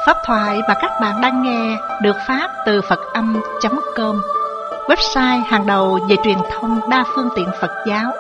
Pháp thoại mà các bạn đang nghe được phát từ Phật-âm.com, website hàng đầu về truyền thông đa phương tiện Phật giáo.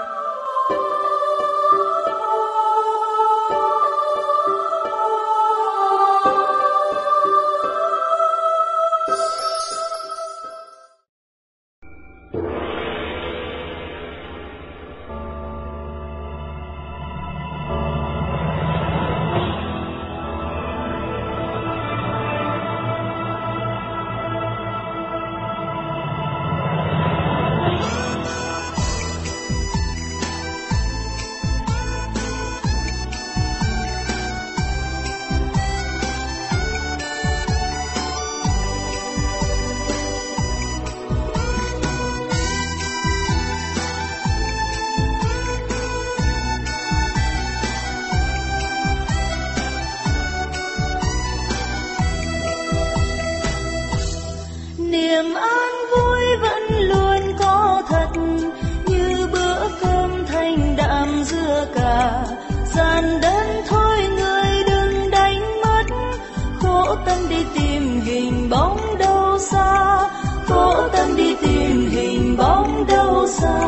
Niềm an vui vẫn luôn có thật, như bữa cơm thanh đạm dưa cà. Giản đơn thôi người đừng đánh mất, khổ tâm đi tìm hình bóng đâu xa, khổ tâm đi tìm hình bóng đâu xa.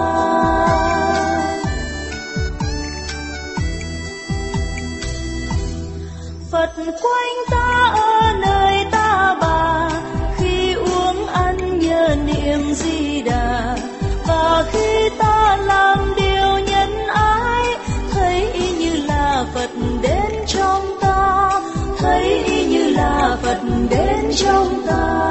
Phật quanh ta ở nơi ta bà, khi uống ăn nhớ niệm Di Đà. Và khi ta làm điều nhân ái, thấy y như là Phật đến trong ta, thấy y như là Phật đến trong ta.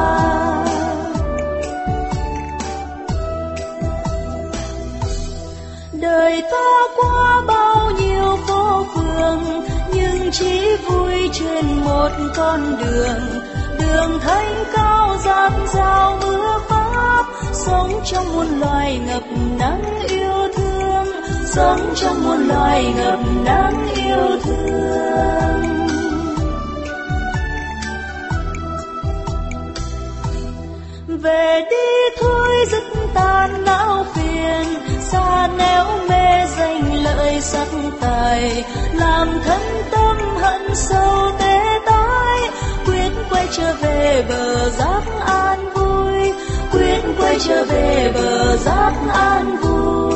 Đời ta qua bao nhiêu phố phường, nhưng chỉ vui trên một con đường. Đường thanh cao dạt dào mưa pháp, sống trong muôn loài ngập nắng yêu thương, sống trong muôn loài ngập nắng yêu thương. Về đi thôi dứt tan não phiền, xa nẻo mê danh lợi sắc tài, làm thân tâm hận sâu tế tái. Quyết quay trở về bờ giác an vui, quyết quay trở về bờ giác an vui.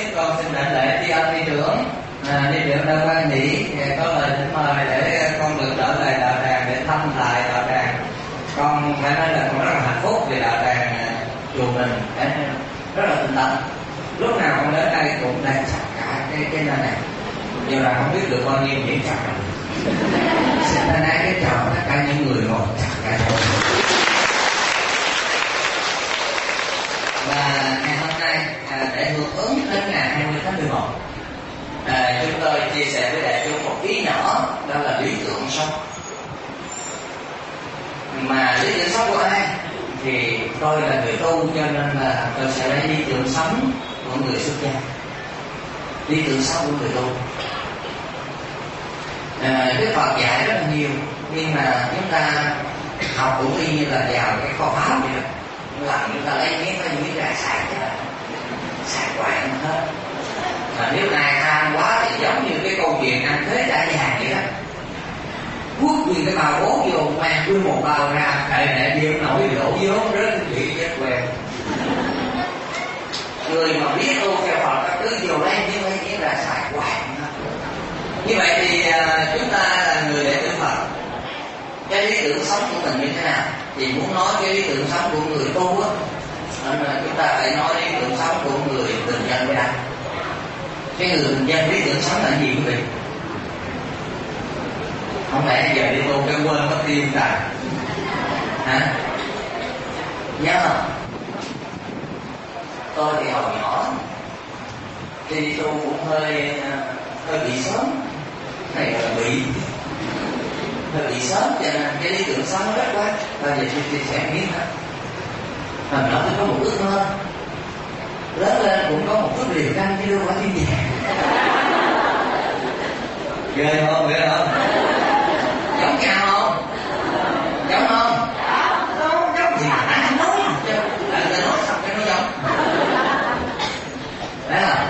con xin đảnh lễ tri ân ni trưởng. Ni trưởng đã quan hỷ có lời thỉnh mời để con được trở lại đạo tràng để thăm lại đạo tràng. Con phải nói là con rất là hạnh phúc vì đạo tràng chùa mình rất là tinh tấn. Lúc nào con đến đây cũng đang sạch cả cái nơi này. Giờ là không biết được bao nhiêu những chào. Xin ta nói cái chào tất cả những người ngồi chào cả chào. Và ngày hôm nay để hưởng ứng đến ngày 20 tháng 11, chúng tôi chia sẻ với đại chúng một ý nhỏ, đó là lý tưởng sống. Mà lý tưởng sống của ai? Thì tôi là người tu, cho nên là tôi sẽ lấy lý tưởng sống của người xuất gia, lý tưởng sống của người tu. Đức Phật dạy rất là nhiều, nhưng mà chúng ta học cũng y như là vào cái kho báu vậy đó, làm chúng ta lấy miếng ra xài quạng hết. Mà nếu ai tham quá thì giống như cái câu chuyện ăn thế đã vàng vậy đó, quất nguyên cái bao bố vô, mang nguyên một bao ra, thầy này chịu nổi đổ vốn rớt bị chết quèo. Người mà biết tu theo Phật các thứ vô lấy miếng ra xài quạng. Như vậy thì chúng ta là người đệ tử Phật, cái lý tưởng sống của mình như thế nào? Thì muốn nói cái lý tưởng sống của người tu á, nên là chúng ta phải nói lý tưởng sống của người bình dân với ai? Cái người bình dân lý tưởng sống là gì quý vị? Không lẽ giờ đi tu cái quên mất tiêu tài? Hả? Nhớ không? Tôi thì hồi nhỏ khi đi tu cũng hơi bị sớm, này là hơi bị sớm, cho nên cái lý tưởng sống nó rất quá. Bây giờ tôi chia sẻ biết hết. Hồi nhỏ tôi có một ước mơ, lớn lên cũng có một chút liều canh chứ đâu phải thiên vàng. Ghê không, ghê không? Giống nhau không? Giống không? Không giống gì mà anh nói chứ. Lại người ta nói xong cái nó giống. Đấy không?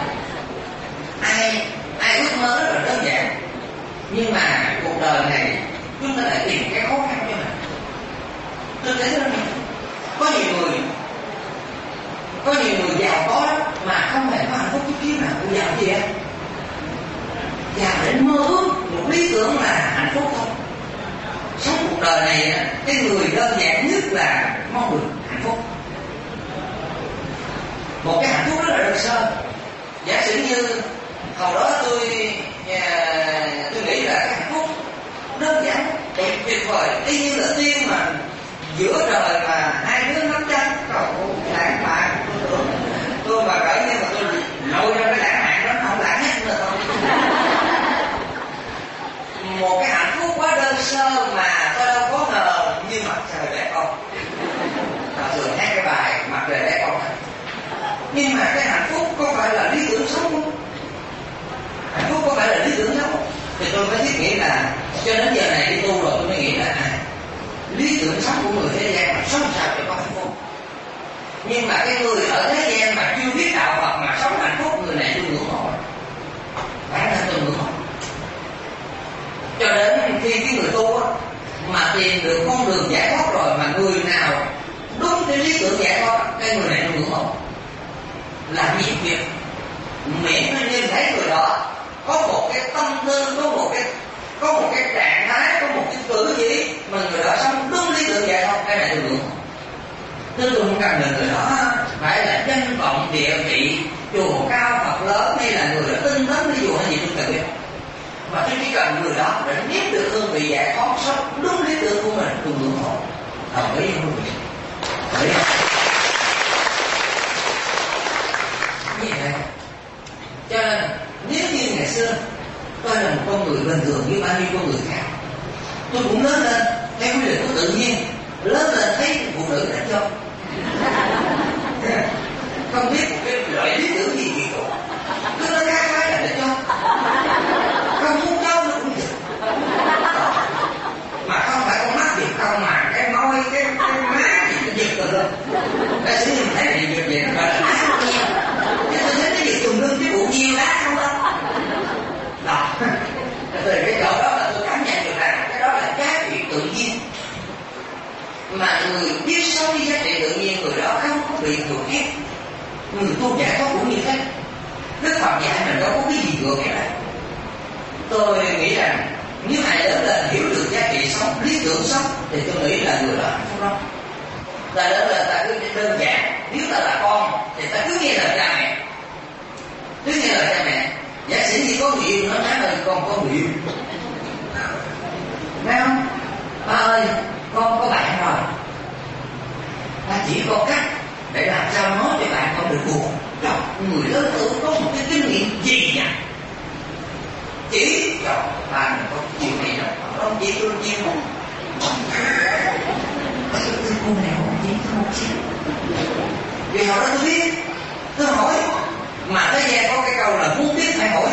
Ai ước mơ rất là đơn giản, nhưng mà cuộc đời này chúng ta lại tìm cái khó khăn cho mình. Tôi thấy rất là có nhiều người giàu có lắm mà không hề có hạnh phúc chút xíu nào. Cũng giàu gì á? Giàu để mơ ước một lý tưởng là hạnh phúc thôi. Sống cuộc đời này cái người đơn giản nhất là mong được hạnh phúc. Một cái hạnh phúc rất là đơn sơ. Giả sử như hồi đó tôi nghĩ là cái hạnh phúc đơn giản tuyệt vời, y như là tiên mà giữa trời mà hai đứa nắm chân. Lãng mạn, tôi mà cỡ như mà tôi lội ra cái lãng mạn đó không lãng nhất nữa thôi. Một cái hạnh phúc quá đơn sơ mà tôi đâu có ngờ như mặt trời đẹp không. Họ thường hát cái bài mặt trời đẹp không, nhưng mà cái hạnh phúc có phải là lý tưởng sống không? Hạnh phúc có phải là lý tưởng sống không? Thì tôi mới thiết nghĩ là cho đến giờ này đi tu rồi tôi mới nghĩ là lý tưởng sống của người thế gian mà sống sao để có hạnh phúc. Nhưng mà cái người ở thế gian mà chưa biết đạo Phật mà sống hạnh phúc, người này tôi ngưỡng mộ, bản thân tôi ngưỡng mộ. Cho đến khi cái người tu á mà tìm được con đường giải thoát rồi, mà người nào đúng cái lý tưởng giải thoát, cái người này tôi ngưỡng mộ. Làm gì việc miễn nó nhìn thấy người đó có một cái tâm tư, có một cái trạng thái, có một cái cử chỉ mà người đó sống đúng lý tưởng giải thoát, cái này tôi ngưỡng mộ. Tôi không cần được người đó phải là danh vọng địa vị, chùa cao Phật lớn, hay là người đó tinh tấn với chùa hay gì tôi cần biết. Mà tôi chỉ cần người đó để biết được hương vị giải thoát, sống đúng lý tưởng của mình, tôi ngưỡng mộ. Đồng ý không quý vị? Đồng ý không? Như vậy. Cho nên nếu như ngày xưa tôi là một con người bình thường như bao nhiêu con người khác, tôi cũng lớn lên theo quy định của tự nhiên, lớn lên thấy phụ nữ đã cho không biết một cái loại lý tưởng gì kỳ cục, cứ nó khá là để cho, không muốn cho nó cũng được, mà không phải con mắt gì không, mà cái môi cái má gì nó giật rồi lên. Đã sử dụng thấy này giật vậy nó gọi là ác nhiên. Chứ tôi thấy cái gì tùm lum cái bộ nhiêu đá không đó. Đó, từ cái chỗ đó là tôi cảm nhận được rằng cái đó là giá trị tự nhiên. Mà người biết sống với giá trị tự nhiên, người đó không có bị người ép. Người tu giải thoát cũng như thế. Đức Phật dạy mình đâu có cái gì gượng ép đâu. Tôi nghĩ rằng nếu ai lớn lên hiểu được giá trị sống, lý tưởng sống, thì tôi nghĩ là người đó hạnh phúc lắm. Ta lớn lên ta cứ đơn giản, nếu ta là con thì ta cứ nghe lời cha mẹ, cứ nghe lời cha mẹ. Giả sử như có người yêu nó nói là con có người yêu, thấy không? Ba ơi, con có bạn rồi. Ta chỉ có cách để làm sao nói cho bạn không được buồn. Trời, người lớn tuổi có một cái kinh nghiệm gì nhỉ? Chỉ cho ba mình có chuyện này rồi, không chỉ tôi nhiều không? Cô này không chỉ không chứ. Vì hồi đó tôi biết, tôi hỏi, mà thế gian có cái câu là muốn biết phải hỏi,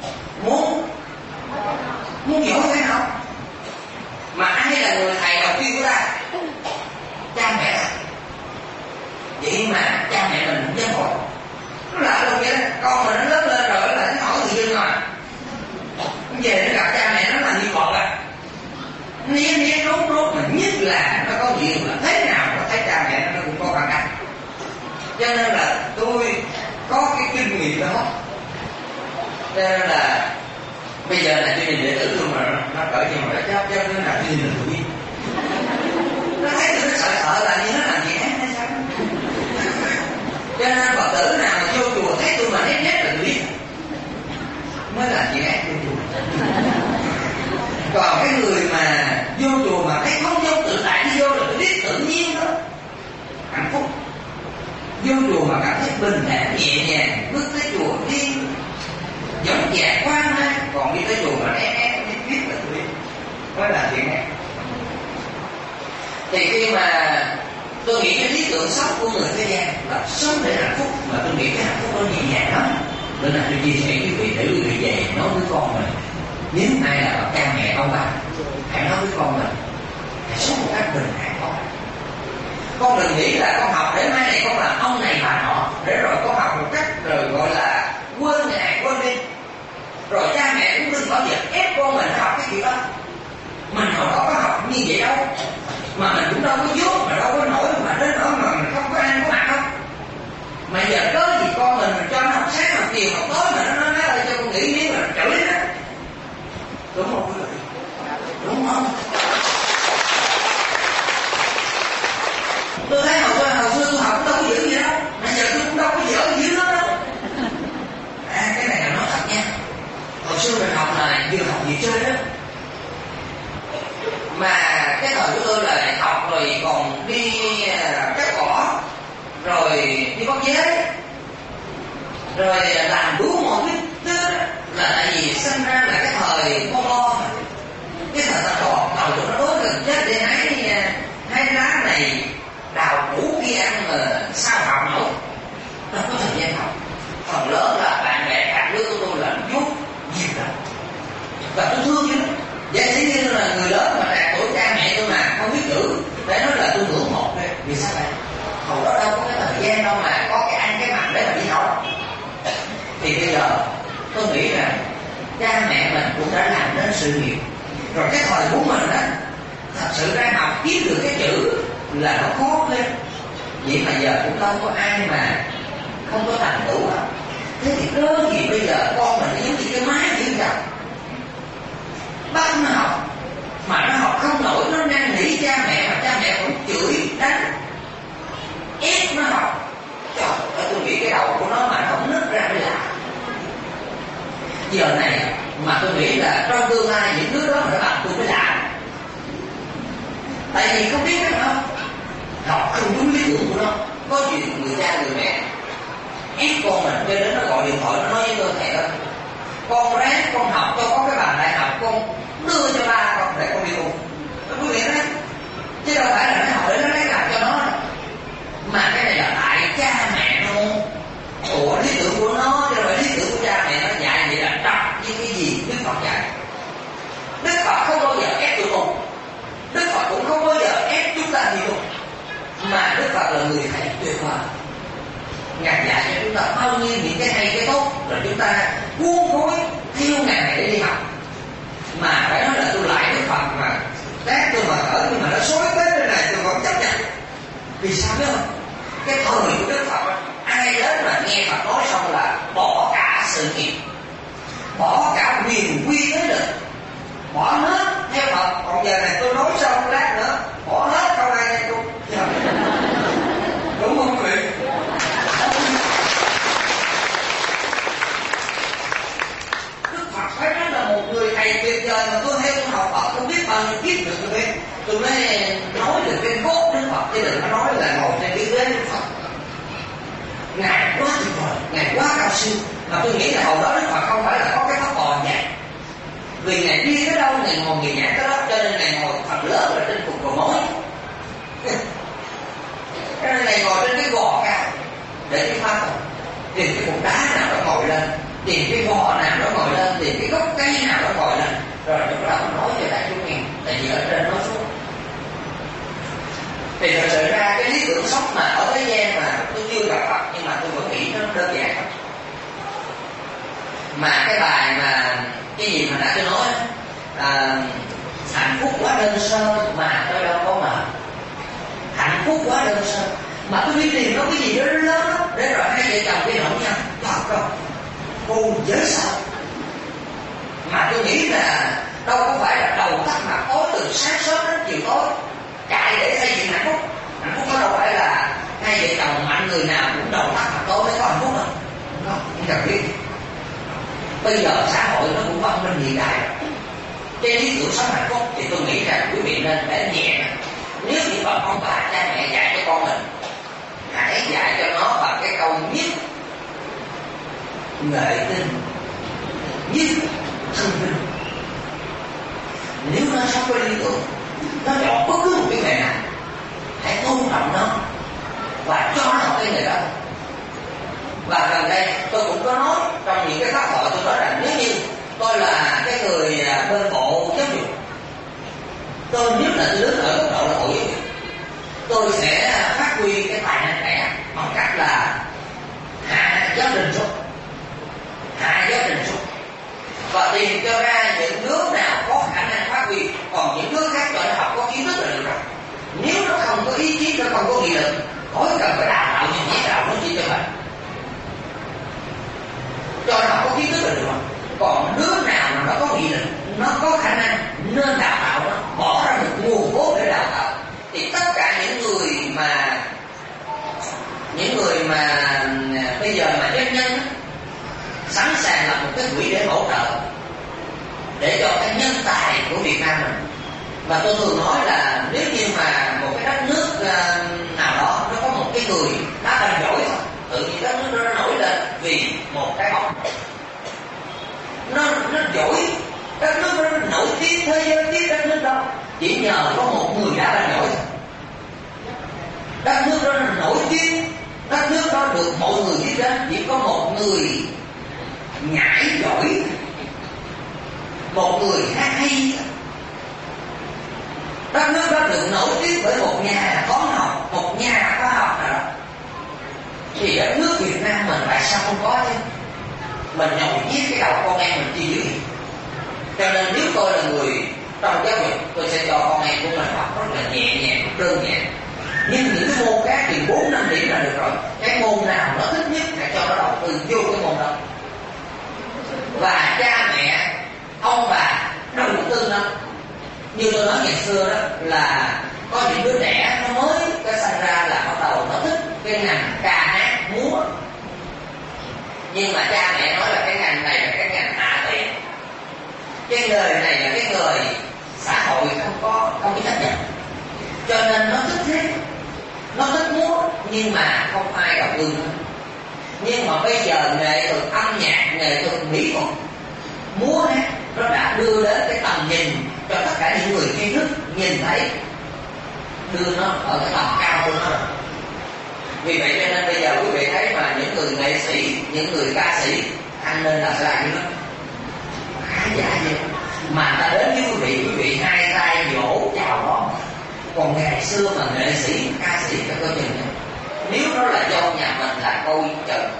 muốn giỏi phải học. Mà ai là người thầy đầu tiên của ta? Cha mẹ ta. Vậy mà cha mẹ mình không dám hỏi. Nó lạ luôn vậy đó, con mình nó lớn lên rồi là nó hỏi người dân mà. Về nó gặp cha mẹ nó là như Phật à. Né rốt mà nhất là nó có chuyện là thế nào nó thấy cha mẹ nó cũng có bằng cách. Cho nên là tôi có cái kinh nghiệm đó. Cho nên là bây giờ là chương trình đệ tử luôn mà nó cởi nhưng mà nó chấp nó làm chương trình tôi biết. Nó thấy tôi nó sợ là như nó làm gì ác hay sao. Cho nên Phật tử nào mà vô chùa thấy tôi mà nét là tôi biết mới làm gì ác vô chùa. Còn cái người mà vô chùa mà thấy không vô tự tại đi vô là tôi biết tự nhiên đó, hạnh phúc. Vô chùa mà cảm thấy bình thản nhẹ nhàng, bước tới chùa đi giống dạc qua mai. Còn đi tới chùa mà ép biết là tôi biết mới là chuyện ác. Thì khi mà tôi nghĩ cái lý tưởng sống của người thế gian là sống để hạnh phúc, mà tôi nghĩ cái hạnh phúc nó nhẹ nhàng lắm. Nên là tôi chia sẻ quý vị để quý vị về nói với con mình. Nếu ai là cha mẹ ông bà, hãy nói với con mình hãy sống một cách bình thản con. Con đừng nghĩ là con học để mai này con làm ông này bà nọ, để rồi con học một cách rồi gọi là quên ngày quên đi. Rồi cha mẹ cũng đừng bao giờ ép con mình học cái chuyện đó. Mình hồi đó có học như vậy đâu, mà mình cũng đâu có dốt, mà đâu có nổi, mà đến đó mà mình không có ăn có mặc đâu. Mà giờ có gì con mình cho nó học sáng học chiều học tối mà nó nói ơi cho con nghỉ miếng là chửi đó. Đúng không quý vị? Đúng không? Tôi thấy hồi xưa tôi học cũng đâu có dữ gì đâu, mà giờ tôi cũng đâu có dở gì đó đâu. Cái này là nói thật nha. Hồi xưa mình học là vừa học vừa chơi đó. Mà cái thời của tôi là học rồi còn đi cắt cỏ, rồi đi bắt dế, rồi làm đủ mọi thứ là tại vì sinh ra là cái thời bo bo mà. Cái thời ta đọt đầu tụi nó đói gần chết để hái lá này đào củ kia ăn mà sao học nổi, đâu có thời gian học. Phần lớn là bạn bè cả đứa của tôi là dốt nhiều lắm, và tôi thương chứ. Giả sử như là người lớn mà đạt tuổi cha mẹ tôi mà không biết chữ, để nói là tôi ngưỡng mộ thôi. Vì sao vậy? Hồi đó đâu có cái thời gian đâu mà có cái ăn cái mặc để mà đi học. Thì bây giờ tôi nghĩ rằng cha mẹ mình cũng đã làm nên sự nghiệp. Rồi cái thời của mình á, thật sự ra học kiếm được cái chữ là nó khó lên. Vậy mà giờ cũng đâu có ai mà không có thành tựu đâu. Thế thì đơn gì bây giờ con mình nó giống như cái máy như vậy, bắt nó học mà nó học không nổi, nó năn nỉ cha mẹ mà cha mẹ cũng chửi đánh ép nó học. Trời ơi, tôi nghĩ cái đầu của nó mà nó không nứt ra mới lạ. Giờ này mà tôi nghĩ là trong tương lai những đứa đó mà nó bằng tôi mới lạ. Tại vì không biết đó, học không đúng lý tưởng của nó. Có chuyện người cha người mẹ ép con mình, cho đến nó gọi điện thoại nó nói với tôi thầy ơi, con ráng con học cho có cái bằng đại học, con đưa cho ba con để con đi tu. Quý vị nói, chứ đâu phải là nó học để nó lấy làm cho nó, mà cái này là tại cha mẹ nó của lý tưởng của nó, chứ không phải lý tưởng của cha mẹ nó dạy vậy là trật như cái gì Đức Phật dạy. Đức Phật không bao giờ ép tụi con, Đức Phật cũng không bao giờ ép chúng ta đi tu, mà Đức Phật là người thầy tuyệt vời. Ngài dạy cho chúng ta bao nhiêu những cái hay cái tốt, rồi chúng ta cuốn gói theo Ngài để đi học. Mà phải nói là tôi lại Đức Phật mà tác tôi mà ở nhưng mà nó xối tới đây này tôi vẫn chấp nhận. Vì sao biết không? Cái thời của Đức Phật ai đến mà nghe Phật nói xong là bỏ cả cả sự nghiệp, bỏ cả quyền quy thế lực, bỏ hết theo Phật. Còn giờ này tôi nói sau một lát nữa, bỏ hết câu này nha tôi. Đúng không quý vị? Đức Phật phải nói là một người thầy tuyệt vời mà tôi theo tôi học Phật không biết bao nhiêu kiếp được tôi biết. Tôi mới nói được cái cốt Đức Phật chứ đừng có nói là ngồi trên cái ghế Đức Phật. Ngài quá tuyệt vời, Ngài quá cao siêu. Mà tôi nghĩ là hồi đó Đức Phật không phải là có cái pháp bò nhạc. Vì Ngài đi tới đâu, Ngài ngồi Ngài nhạc tới đó, cho nên Ngài ngồi phần lớn là trên cục cầu mối. Cho nên Ngài ngồi trên cái gò cao để đi pháp. Tìm cái cục đá nào đó ngồi lên, tìm cái gò nào đó ngồi lên, tìm cái gốc cây nào đó ngồi lên. Rồi lúc đó nói cho đại chúng nghe, tại vì ở trên nói xuống. Thì thật sự ra cái lý tưởng sống mà ở thế gian mà tôi chưa gặp Phật, nhưng mà tôi vẫn nghĩ nó đơn giản lắm. Mà cái bài mà cái gì mà đã tôi nói hạnh phúc quá đơn sơ mà tôi đâu có mà hạnh phúc quá đơn sơ mà tôi đi tìm nó cái gì đó lớn lắm để rồi hai vợ chồng cái nỗi nhau Phật đâu cô giới sao mà tôi nghĩ là đâu có phải là đầu tắt mặt tối từ sáng sớm đến chiều tối chạy để xây dựng hạnh phúc. Hạnh phúc nó đâu phải là hai vợ chồng mạnh người nào cũng đầu tắt mặt tối mới có hạnh phúc đâu. Không cần biết. Bây giờ xã hội nó cũng văn minh hiện đại rồi. Cái lý tưởng sống hạnh phúc thì tôi nghĩ rằng quý vị nên để nhẹ. Nếu như mà ông bà cha mẹ dạy cho con mình, hãy dạy cho nó bằng cái câu nhất nghệ tinh, nhất thân minh. Nếu nó sống với lý tưởng, nó chọn bất cứ một cái nghề nào, hãy tôn trọng nó và cho nó học cái nghề đó. Và gần đây tôi cũng có nói trong những cái pháp thoại, tôi nói rằng nếu như tôi là cái người bên bộ giáo dục, tôi nếu là tôi đứng ở góc độ là bộ giáo dục, tôi sẽ phát huy cái tài năng trẻ bằng cách là hạ giáo trình xuống, và tìm cho ra những đứa nào có khả năng phát huy, còn những đứa khác cho nó học có kiến thức là được rồi. Nếu nó không có ý chí, nó không có nghị lực, khỏi cần phải đào tạo như thế nào nó chỉ cho mình, cho nó có kiến thức là được rồi. Còn đứa nào mà nó có nghị lực, nó có khả năng nên đào tạo nó, bỏ ra một nguồn vốn để đào tạo. Thì tất cả những người mà bây giờ mà doanh nhân sẵn sàng làm một cái quỹ để hỗ trợ để cho cái nhân tài của Việt Nam mình. Và tôi thường nói là nếu như mà một cái đất nước nào đó nó có một cái người đá banh giỏi thôi, tự nhiên đất nước nó nổi lên vì một cái bóng. Nó giỏi, đất nước nó nổi tiếng thế giới biết đất nước đâu chỉ nhờ có một người đá banh giỏi thôi. Đất nước đó nổi tiếng, đất nước đó được mọi người biết đến chỉ có một người nhảy giỏi, một người hát hay. Đất nước đó được nổi tiếng bởi một nhà toán học, một nhà khoa học nào đó. Thì đất nước Việt Nam mình tại sao không có chứ? Mình nhồi giết cái đầu con em mình chi dữ. Cho nên nếu tôi là người trong giáo dục, tôi sẽ cho con em của mình học rất là nhẹ nhàng, đơn giản. Nhưng những cái môn khác thì 4-5 điểm là được rồi. Cái môn nào nó thích nhất hãy cho nó đầu tư vô cái môn đó. Và cha mẹ, ông bà đầu tư nó. Như tôi nói ngày xưa đó là có những đứa trẻ nó mới cái sinh ra là bắt đầu nó thích cái ngành ca hát múa. Nhưng mà cha mẹ nói là cái ngành này là cái ngành hạ tiền, cái nghề này là cái nghề xã hội không có chấp nhận, cho nên nó thích hát, nó thích múa nhưng mà không ai đầu tư nữa. Nhưng mà bây giờ nghệ thuật âm nhạc, nghệ thuật mỹ thuật, múa hát nó đã đưa đến cái tầm nhìn cho tất cả những người tri thức nhìn thấy, đưa nó ở cái tầm cao hơn nó rồi. Vì vậy cho nên bây giờ quý vị thấy mà những người nghệ sĩ, những người ca sĩ ăn nên là sai như đó, khá giả vậy mà ta đến với quý vị hai tay vỗ chào đón. Còn ngày xưa mà nghệ sĩ, ca sĩ phải coi chừng, nếu nó là do nhà mình là coi chừng.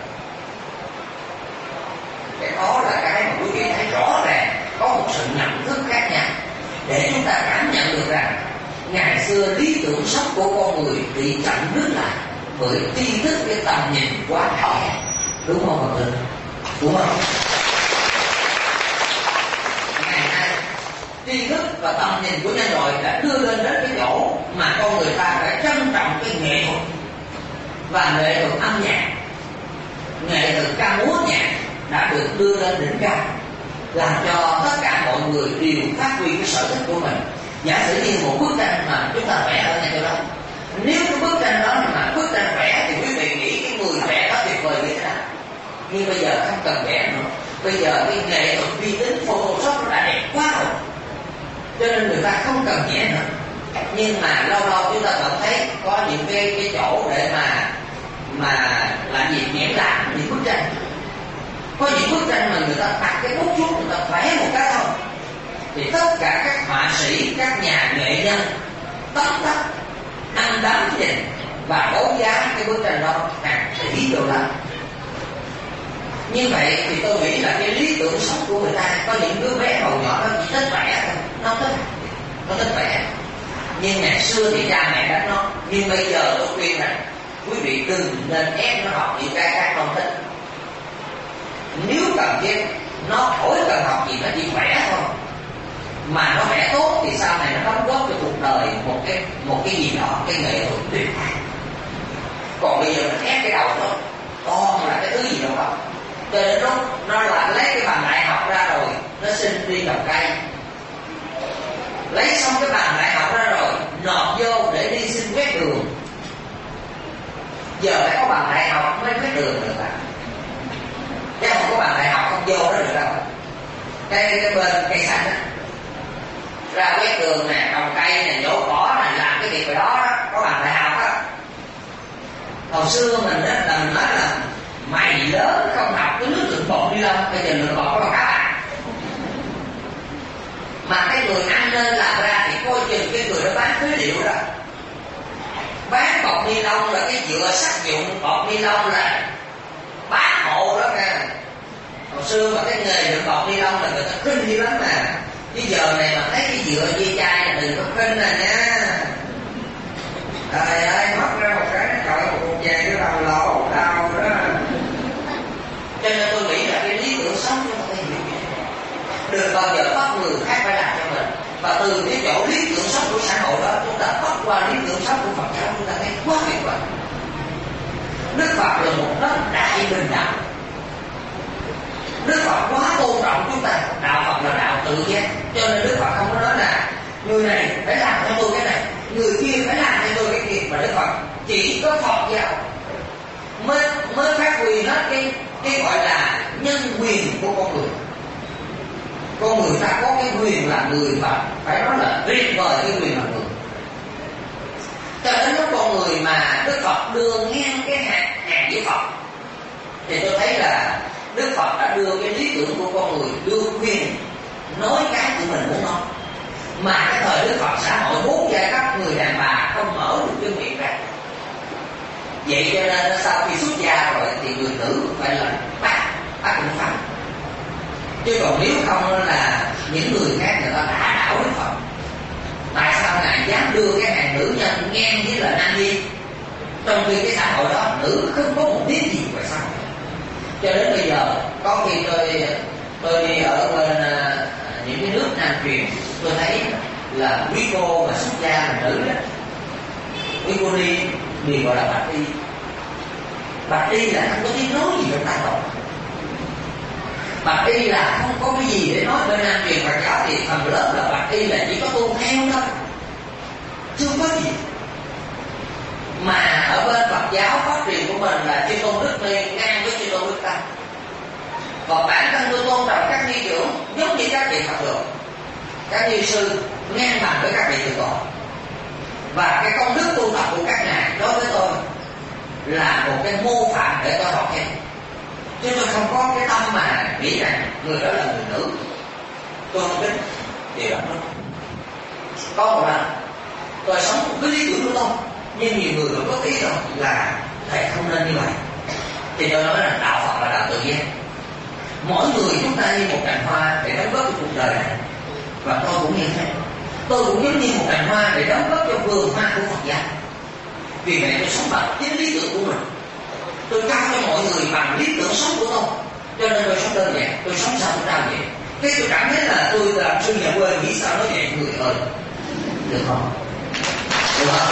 Cái đó là cái mà quý vị thấy rõ ràng có một sự nhận thức khác nhau để chúng ta cảm nhận được rằng ngày xưa lý tưởng sống của con người bị chặn đứt lại bởi tri thức, cái tầm nhìn quá rõ. Đúng không Phật tử? đúng không? Ngày nay tri thức và tầm nhìn của nhân loại đã đưa lên đến cái chỗ mà con người ta phải trân trọng cái nghệ thuật, và nghệ thuật âm nhạc, nghệ thuật ca múa nhạc đã được đưa lên đỉnh cao, làm cho tất cả mọi người đều phát huy cái sở thích của mình. Giả sử như một bức tranh mà chúng ta vẽ ở nhà đó, nếu cái bức tranh đó mà bức tranh vẽ thì quý vị nghĩ cái người vẽ đó tuyệt vời như thế nào. Nhưng bây giờ không cần vẽ nữa, bây giờ cái nghệ thuật vi tính Photoshop nó đã đẹp quá rồi, cho nên người ta không cần vẽ nữa. Nhưng mà lâu lâu chúng ta vẫn thấy có những cái chỗ để mà làm gì vẽ làm những bức tranh. Có những bức tranh mà người ta đặt cái bút xuống, người ta vẽ một cái thôi, thì tất cả các họa sĩ, các nhà nghệ nhân tóm tắt ăn đắm nhìn và đấu giá cái bức tranh đó hàng tỷ đô la. Như vậy thì tôi nghĩ là cái lý tưởng sống của người ta, có những đứa bé hồi nhỏ nó chỉ thích vẽ thôi, nó thích vẽ. Nhưng ngày xưa thì cha mẹ đánh nó, nhưng bây giờ tôi khuyên rằng quý vị đừng nên ép nó học những cái các con thích. Nếu cần thiết nó khỏi cần học gì, nó chỉ vẽ thôi, mà nó vẽ tốt thì sau này nó đóng góp cho cuộc đời một cái gì đó, cái nghệ thuật tuyệt vời. Còn bây giờ mình ép cái đầu thôi, con là cái thứ gì đâu đó, cho nên nó là lấy cái bằng đại học ra rồi nó xin đi trồng cây, lấy xong cái bằng đại học ra rồi nộp vô để đi xin quét đường. Giờ phải có bằng đại học mới quét đường được bạn, chứ không có bằng đại học không vô đó được đâu. Cái bên cây xanh á, ra quét đường nè, trồng cây nè, nhổ cỏ nè, làm cái việc về đó có bằng đại học á. Hồi xưa mình á là mình nói là mày lớn không học cái nước lượng bột đi đâu, bây giờ lượng bột có bằng các bạn. Mà cái người ăn nên làm ra thì coi chừng cái người đó bán phế liệu đó, bán bột ni lông là cái nhựa sắt dụng, bột ni lông là bán hộ đó nha. Hồi xưa mà cái nghề lượng bột ni lông là người ta kinh dữ lắm mà. Chứ giờ này mà thấy cái nhựa dây chai là đừng có kinh nè nha. Trời ơi, mất ra một cái trời ơi, một cục vàng cái đầu lỗ đầu đó. Cho nên tôi nghĩ là cái lý tưởng sống của mình đừng bao giờ bắt người khác phải làm cho mình. Và từ cái chỗ lý tưởng sống của xã hội đó, chúng ta bắt qua lý tưởng sống của Phật giáo, chúng ta thấy quá tuyệt vời. Đức Phật là một đất đại bình đẳng. Đức Phật quá tôn trọng chúng ta. Đạo Phật là đạo tự giác, cho nên Đức Phật không có nói là người này phải làm cho tôi cái này, người kia phải làm cho tôi cái kia. Mà Đức Phật chỉ có Phật giáo mới phát huy hết cái gọi là nhân quyền của con người. Con người ta có cái quyền là người, và phải nói là tuyệt vời cái quyền là người. Cho đến lúc con người mà Đức Phật đưa ngang cái hàng với Phật, thì tôi thấy là Đức Phật đã đưa cái lý tưởng của con người, đưa quyền nói cái của mình muốn nói. Mà cái thời Đức Phật xã hội 4 giai cấp, người đàn bà không mở được cái miệng ra. Vậy cho nên sau khi xuất gia rồi thì người nữ phải là bắt cũng phải. Chứ còn nếu không là những người khác người ta đã đảo Đức Phật. Tại sao Ngài dám đưa cái hàng nữ nhân ngang với là nam nhi, trong khi cái xã hội đó nữ không có một biết gì về xã hội. Cho đến bây giờ có khi tôi đi ở bên những cái nước Nam truyền, tôi thấy là quý cô mà xuất gia là nữ đó, quý cô đi đều gọi là bạch y. Bạch y là không có tiếng nói gì trong xã hội. Bạch y là không có cái gì để nói. Bên Nam truyền Phật giáo thì phần lớn là bạch y là chỉ có tu theo thôi, chưa có gì. Mà ở bên Phật giáo phát truyền của mình là chư tôn Đức Ni ngang với chư tôn Đức Tăng. Còn bản thân tôi tôn trọng các ni trưởng giống như các vị Phật lượng, các ni sư ngang bằng với các vị từ còn. Và cái công đức tu tập của các ngài đối với tôi là một cái mô phạm để tôi học theo. Chứ tôi không có cái tâm mà nghĩ rằng người đó là người nữ. Tôi không biết điều đó. Có một lần tôi sống một cái lý tưởng của tôi, nhưng nhiều người cũng có ý rồi là thầy không nên như vậy. Thì tôi nói là đạo Phật là đạo tự nhiên. Mỗi người chúng ta như một cành hoa để đóng góp cho cuộc đời này. Và tôi cũng như thế. Tôi cũng giống như một cành hoa để đóng góp cho vườn hoa của Phật giáo. Vì vậy tôi sống bằng chính lý tưởng của mình. Tôi trao cho mọi người bằng lý tưởng sống của tôi. Cho nên tôi sống đơn giản, tôi sống sao tôi trao vậy. Cái tôi cảm thấy là tôi làm sư nhà quê, nghĩ sao nói vậy người ơi. Được không? Được không?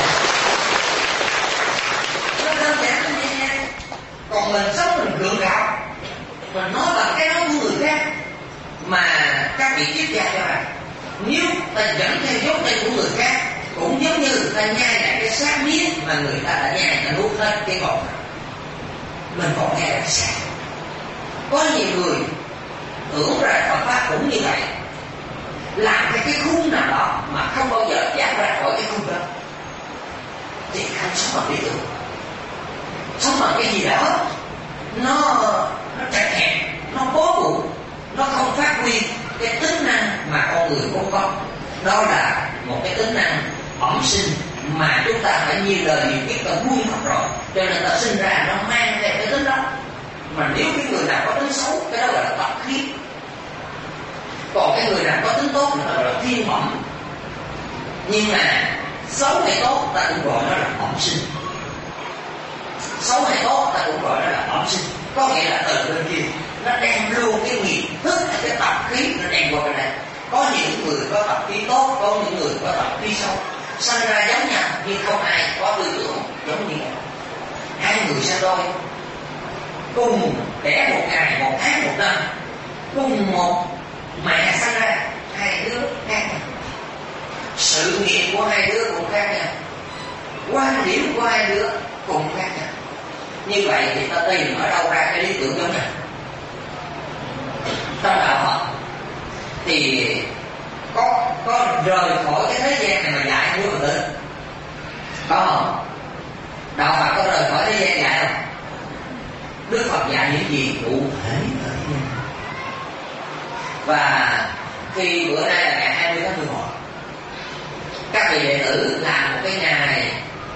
Nó đơn giản như vậy nha. Còn mình sống mình gượng gạo, mình nói bằng cái nói của người khác, mà các vị triết gia cho rằng nếu ta dẫn theo dấu chân của người khác cũng giống như ta nhai lại cái xác miếng mà người ta đã nhai, ta nuốt hết cái ngọt, mình còn nghe là sao? Có nhiều người tưởng ra Phật pháp cũng như vậy, làm cái khung nào đó mà không bao giờ giảm ra khỏi cái khung đó, thì không sống bằng lý tưởng, sống bằng cái gì đó nó chặt hẹp, nó bó buộc, nó không phát huy cái tính năng mà con người vốn có. Đó là một cái tính năng bẩm sinh mà chúng ta phải nhiều đời nhiều kiếp ta buông mất rồi, cho nên ta sinh ra nó mang theo cái tính đó. Mà nếu cái người nào có tính xấu, cái đó gọi là tập khí. Còn cái người nào có tính tốt nó gọi là thiên bẩm. Nhưng mà xấu hay tốt ta cũng gọi nó là bẩm sinh. Xấu hay tốt ta cũng gọi nó là bẩm sinh. Có nghĩa là từ bên kia nó đem luôn cái nghiệp thức, cái tập khí nó đem qua bên đây. Có những người có tập khí tốt, có những người có tập khí xấu, sinh ra giống nhau nhưng không ai có tư tưởng giống như nhau. Hai người sinh đôi cùng đẻ một ngày, một tháng, một năm, cùng một mẹ sinh ra, hai đứa khác nhau. Sự nghiệp của hai đứa cũng khác nhau, quan điểm của hai đứa cũng khác nhau. Như vậy thì ta tìm ở đâu ra cái lý tưởng giống nhau? Trong đạo Phật thì có rời khỏi cái thế gian này mà dạy không có tự có không? Đạo Phật có rời khỏi thế gian dạy không? Đức Phật dạy những gì cụ thể thôi. Và khi bữa nay là ngày 20 tháng 11, các vị đệ tử làm một cái ngày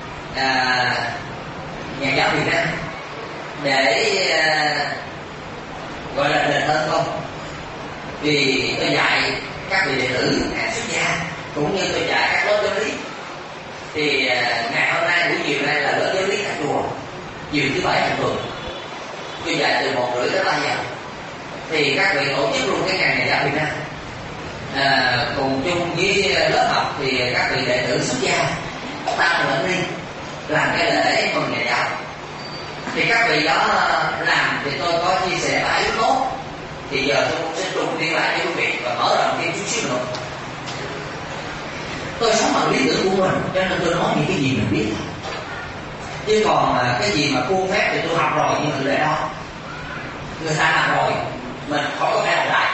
nhà giáo Việt Nam để gọi là đền ơn công. Vì tôi dạy các vị đệ tử ngày xuất gia cũng như tôi dạy các lớp giáo lý, thì ngày hôm nay buổi chiều nay là lớp giáo lý tại chùa, chiều thứ bảy hàng tuần tôi dạy từ 1:30 đến 3 giờ. Thì các vị tổ chức luôn cái ngày nhà giáo Việt Nam cùng chung với lớp học, thì các vị đệ tử xuất gia tăng lẫn đi làm cái lễ mừng nhà giáo. Thì các vị đó làm thì tôi có chia sẻ 3 yếu tố. Thì giờ tôi cũng sẽ trùng liên lại với quý vị và mở rộng thêm chút xíu nữa. Tôi sống bằng lý tưởng của mình, cho nên tôi nói những cái gì mình biết. Chứ còn cái gì mà khuôn phép thì tôi học rồi, nhưng mà để đó người ta làm rồi, mình khỏi có thể làm lại.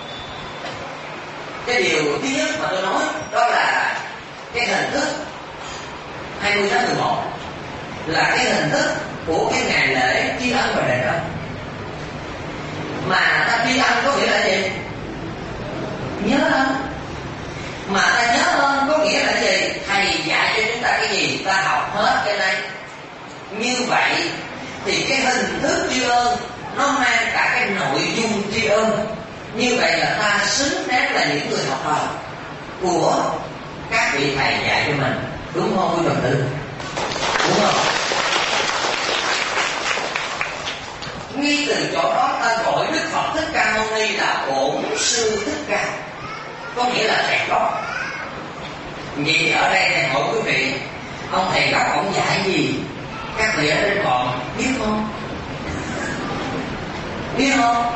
Cái điều thứ nhất mà tôi nói đó là cái hình thức 20 tháng 11 là cái hình thức của cái ngày lễ tri ân và đền ơn. Mà ta tri ân có nghĩa là gì? Nhớ ơn. Mà ta nhớ ơn có nghĩa là gì? Thầy dạy cho chúng ta cái gì ta học hết cái này. Như vậy thì cái hình thức tri ân nó mang cả cái nội dung tri ân. Như vậy là ta xứng đáng là những người học trò của các vị thầy dạy cho mình. Đúng không quý đồng tử? Đúng không? Ngay từ chỗ đó ta gọi Đức Phật Thích Ca Mâu Ni là Bổn Sư Thích Ca, có nghĩa là thầy gốc. Vì ở đây thầy hỏi quý vị, ông thầy gốc ông dạy gì? Các vị ở đây còn biết không? Biết không?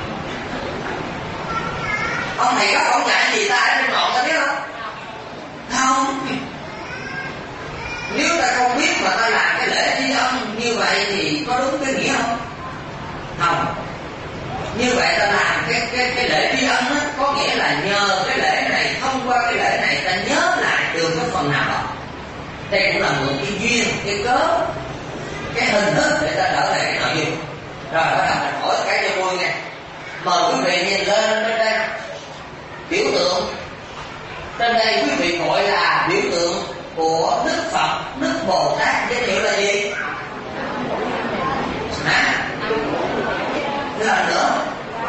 Ông thầy gốc ông dạy gì ta ở trên ngọn ta biết không? Không. Nếu ta không biết mà ta làm cái lễ tri ân như vậy thì có đúng cái nghĩa không? Không. Như vậy ta làm cái lễ tri ân đó, có nghĩa là nhờ cái lễ này, thông qua cái lễ này ta nhớ lại được cái phần nào đó. Đây cũng là mượn cái duyên, cái cớ, cái hình thức để ta trở lại cái nội dung. Rồi bắt đầu mình hỏi cái cho vui nha. Mời quý vị nhìn lên bên đây. Biểu tượng trên đây quý vị gọi là biểu tượng của Đức Phật, Đức Bồ Tát, giới thiệu là gì? Lần nữa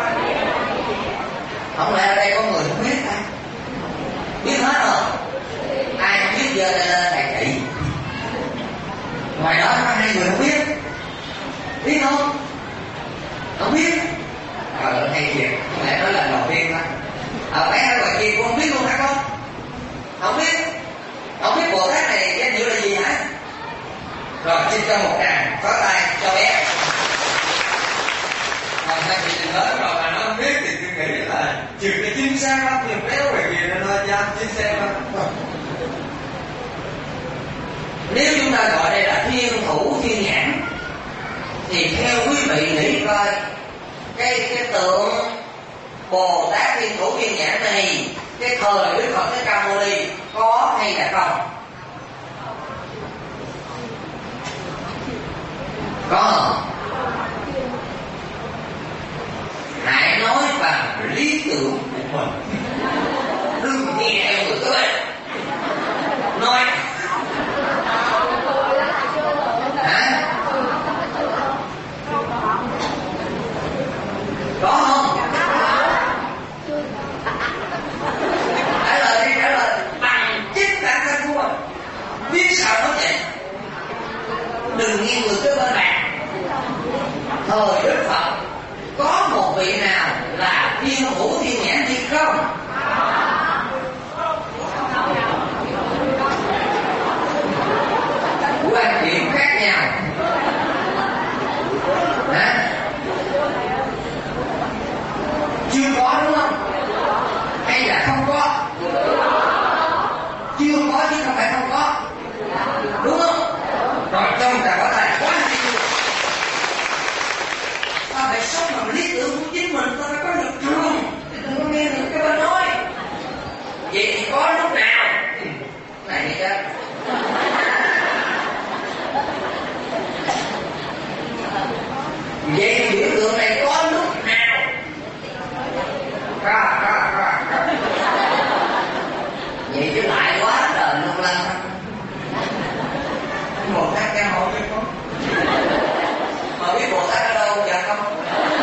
không lẽ ở đây có người không biết ta? Biết hết rồi. Ai không biết giờ đây lên thầy chỉ. Ngoài đó có hai người không biết. Biết không? Không biết. thầy Việt, lại nói lần đầu tiên đó. Mấy hai ngoài kia cũng không biết luôn hả con? Không biết. Không biết Bồ Tát này danh hiệu là gì hả? Rồi xin cho một tràng pháo tay cho bé. Còn hai chị đừng nói rồi mà nó không biết thì tôi nghĩ là trừ cái chính xác lắm, nhưng béo ngoài kia nó nói dám chính xác lắm. Nếu chúng ta gọi đây là thiên thủ thiên nhãn thì theo quý vị nghĩ coi, cái tượng Bồ Tát thiên thủ thiên nhãn này cái thời Đức Phật Thích Ca Mâu Ni có hay là không? Có không? Hãy nói bằng lý tưởng của mình, đừng nghe theo người khác. Nói hả? Có không? Trả lời đi, trả lời bằng chính bản thân của mình. Biết sao nó vậy? Đừng nghe người kế bên bạn. Thời Đức Phật có một vị nào là thiên thủ thiên nhãn hay không? Quan điểm khác nhau. Hả? Chưa có đúng không? Hay là không có? Chưa có chứ không phải không có. Đúng không? Rồi trong trà quả tài quá hay luôn. Ta phải sống bằng lý tưởng của chính mình, ta phải có lực trường. Đừng có nghe được cái bên nói. Vậy thì có lúc nào? Này vậy đó. Vậy thì biểu tượng này có lúc nào? Ra. Vậy chứ lại quá trời luôn lắm. Bồ Tát Ca Mâu Ni có. Mà biết Bồ Tát ở đâu dạ không?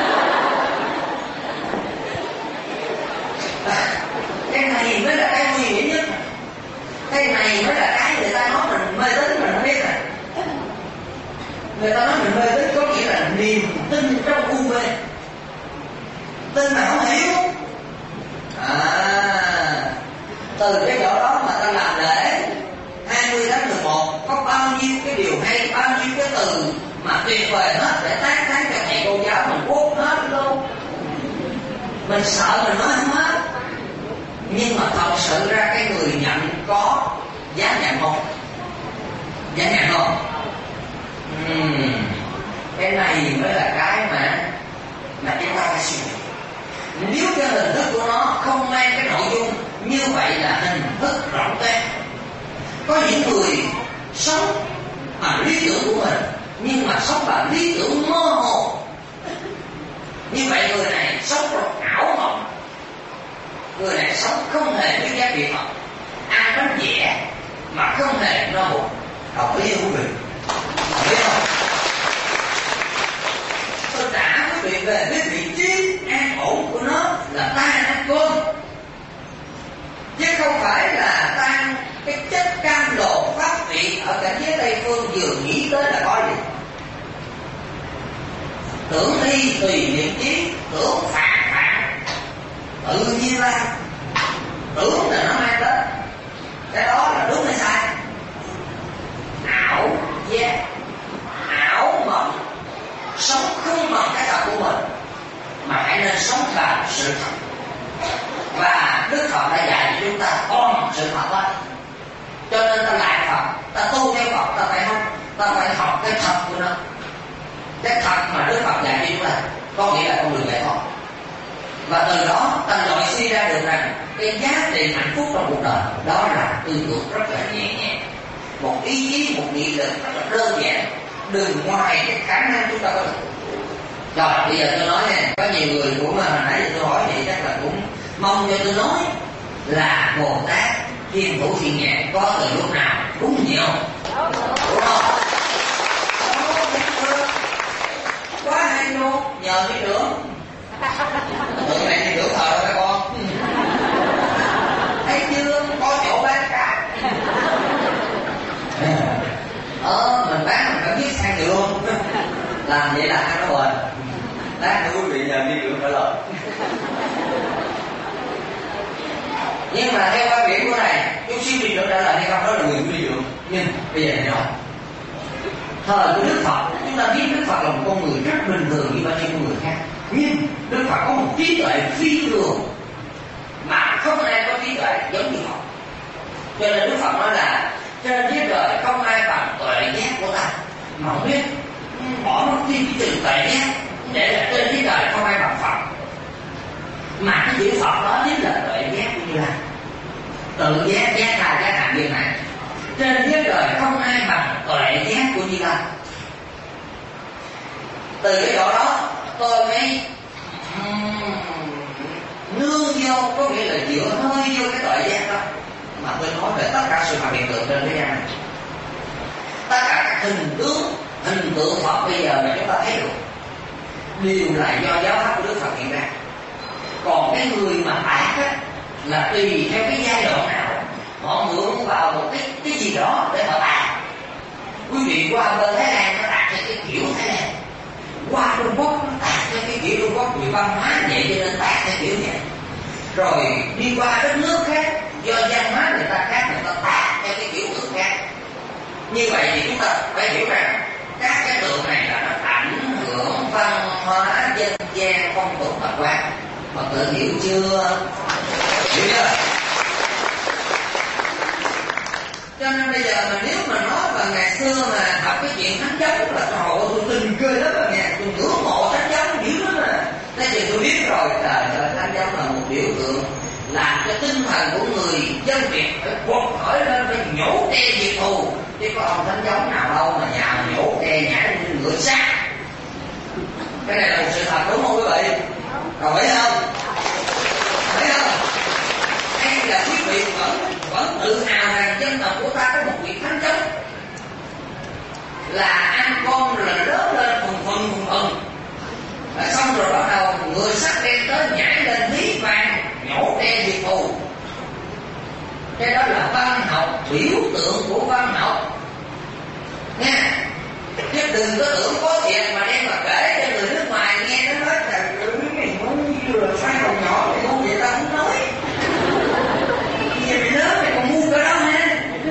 Cái này mới là cái nguy hiểm nhất. Cái này mới là cái người ta nói mình mê tín mình không biết. Người ta nói mình mê tín có nghĩa là niềm tin trong u mê, tin mà không hiểu. Từ cái chỗ đó mà ta làm lễ 20 tháng 11 có bao nhiêu cái điều hay, bao nhiêu cái từ mà tuyệt vời hết để tán thán cho thầy cô giáo mình quất hết luôn. Mình sợ mình nói không hết, nhưng mà thật sự ra cái người nhận có dám nhận không? Dám nhận không? Cái này mới là cái mà chúng ta phải suy nghĩ. Nếu cái hình thức của nó không mang cái nội dung, như vậy là hình thức rộng tét. Có những người sống bằng lý tưởng của mình, nhưng mà sống bằng lý tưởng mơ hồ. Như vậy người này sống trong ảo mộng. Người này sống không hề biết giá trị Phật, ăn bánh dẻ mà không hề no bụng. Đồng ý không quý vị? Đồng ý không? Tôi trả quý vị về cái vị trí an ổn của nó là ta ăn cơm, chứ không phải là ta cái chất cam lồ pháp vị ở cảnh giới Tây Phương vừa nghĩ tới là có gì. Tưởng đi tùy niệm chí, tưởng phạn tự nhiên ra. Tưởng là nó mang đến, cái đó là đúng hay sai? Ảo giác, ảo mộng. Sống không bằng cái thật của mình, mà hãy nên sống bằng sự thật. Và Đức Phật đã dạy cho chúng ta con sự thật đó. Cho nên ta lại Phật, ta tu theo Phật, ta phải học cái thật của nó. Cái thật mà Đức Phật dạy cho chúng ta có nghĩa là con đường giải thoát. Và từ đó ta loại suy ra được rằng cái giá trị hạnh phúc trong cuộc đời đó là tư tưởng rất là nhẹ nhàng, một ý chí, một nghị lực rất là đơn giản, đừng ngoài cái khả năng chúng ta có được. Rồi bây giờ tôi nói nè, có nhiều người cũng hồi nãy giờ tôi hỏi vậy chắc là cũng mong cho tôi nói là Bồ Tát Thiên Thủ Thiên Nhãn có từ lúc nào? Đúng nhiều, đúng không? Quá hay luôn, nhờ cái trưởng. Tượng này thì trưởng thờ rồi các con. Thấy chưa, có chỗ bán cả. Mình bán mình phải biết sang đường. Làm vậy là ăn nó bền. Lát nữa quý vị nhờ đi lượng trả lời. Nhưng mà theo quan điểm của thầy, chút xíu đi lượng trả lời hay không đó là người đi lượng. Nhưng bây giờ thầy nói, thời của Đức Phật, chúng ta biết Đức Phật là một con người rất bình thường như bao nhiêu con người khác, nhưng Đức Phật có một trí tuệ phi thường mà không ai có trí tuệ giống như họ. Cho nên Đức Phật nói là trên thế đời không ai bằng tuệ giác của ta. Mà không biết bỏ mất đi cái từ tuệ giác để là trên thế đời không ai bằng Phật. Mà cái chữ Phật đó chính là tuệ giác của Như Lai. Tự giác, giác tha, giác hạnh như này. Trên thế đời không ai bằng tuệ giác của Như Lai. Từ cái chỗ đó tôi mới nương vô, có nghĩa là dựa hơi vô cái tuệ giác đó mà tôi nói về tất cả sự vật hiện tượng trên thế gian này. Tất cả các hình tượng Phật bây giờ mà chúng ta thấy được đều là do giáo pháp của Đức Phật hiện ra. Còn cái người mà ác á là tùy theo cái giai đoạn nào họ mượn vào một cái gì đó để họ ác. Quý vị qua bên Thái Lan nó đạt theo cái kiểu Thái Lan, qua Trung Quốc nó đạt theo cái kiểu Trung Quốc, vì văn hóa vậy cho nên đạt theo kiểu vậy. Rồi đi qua đất nước khác, do văn hóa người ta khác, người ta đạt theo cái kiểu tượng khác. Như vậy thì chúng ta phải hiểu rằng các cái tượng này là nó ảnh hưởng văn hóa dân gian phong tục tập quán. Phật tử hiểu chưa? Hiểu chưa? Cho nên bây giờ mà nếu mà nói vào ngày xưa mà học cái chuyện thánh giống là trời ơi tôi tình ghê lắm mà nghe, tôi ngưỡng mộ thánh giống dữ lắm mà. Thế thì tôi biết rồi, trời ơi thánh giống là một biểu tượng làm cho tinh thần của người dân Việt phải quật khởi lên, phải nhổ tre diệt thù. Chứ có ông thánh giống nào đâu mà nhà nhổ tre nhảy lên ngựa sát. Cái này là một sự thật đúng không quý vị? Rồi phải không? Phải không? Hay là quý vị vẫn tự hào rằng dân tộc của ta có một vị thánh giống là ăn con là lớn lên phừng phừng xong rồi bắt đầu người sắc đen tới nhảy lên lý vàng nhổ tre diệt thù. Cái đó là văn học, biểu tượng của văn học nha. Chứ đừng có tưởng có thiệt mà đem mà kể cho người nước ngoài nghe nó nói là mày nói như là sai đầu nhỏ mày không vậy ta không nói. Giờ mày lớn mày còn mua cái đó ha.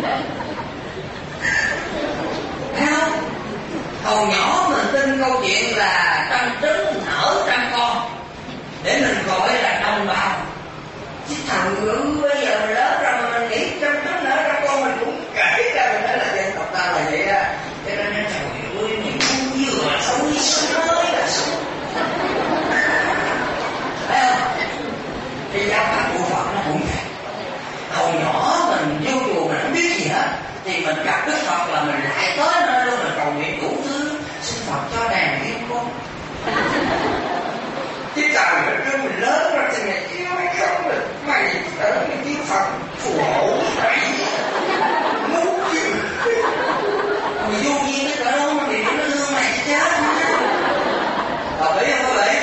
Thấy không? Hồi nhỏ mình tin câu chuyện là trăm trứng nở trăm con để mình gọi là đồng bào. Chứ thằng bây giờ mình lớn rồi mà mình nghĩ trăm trứng nở trăm con mình cũng kể ra mình nói là dân tộc ta là vậy á. Cho nên trời ơi mày ngu vừa xấu nói là xấu. Thấy không? Cái giáo pháp của Phật nó cũng vậy. Hồi nhỏ mình vô chùa mình không biết gì hết thì mình gặp Đức Phật là mình lại tới nơi luôn, mình cầu nguyện đủ thứ, xin Phật cho đàn yêu con. Chứ trời ơi mình lớn rồi thì mày yêu hay không rồi mày ở cái tiếng Phật phù hộ mày muốn gì mày vô duyên cái cỡ đó mà mày nó thương mày chứ chết. Hợp lý không quý vị?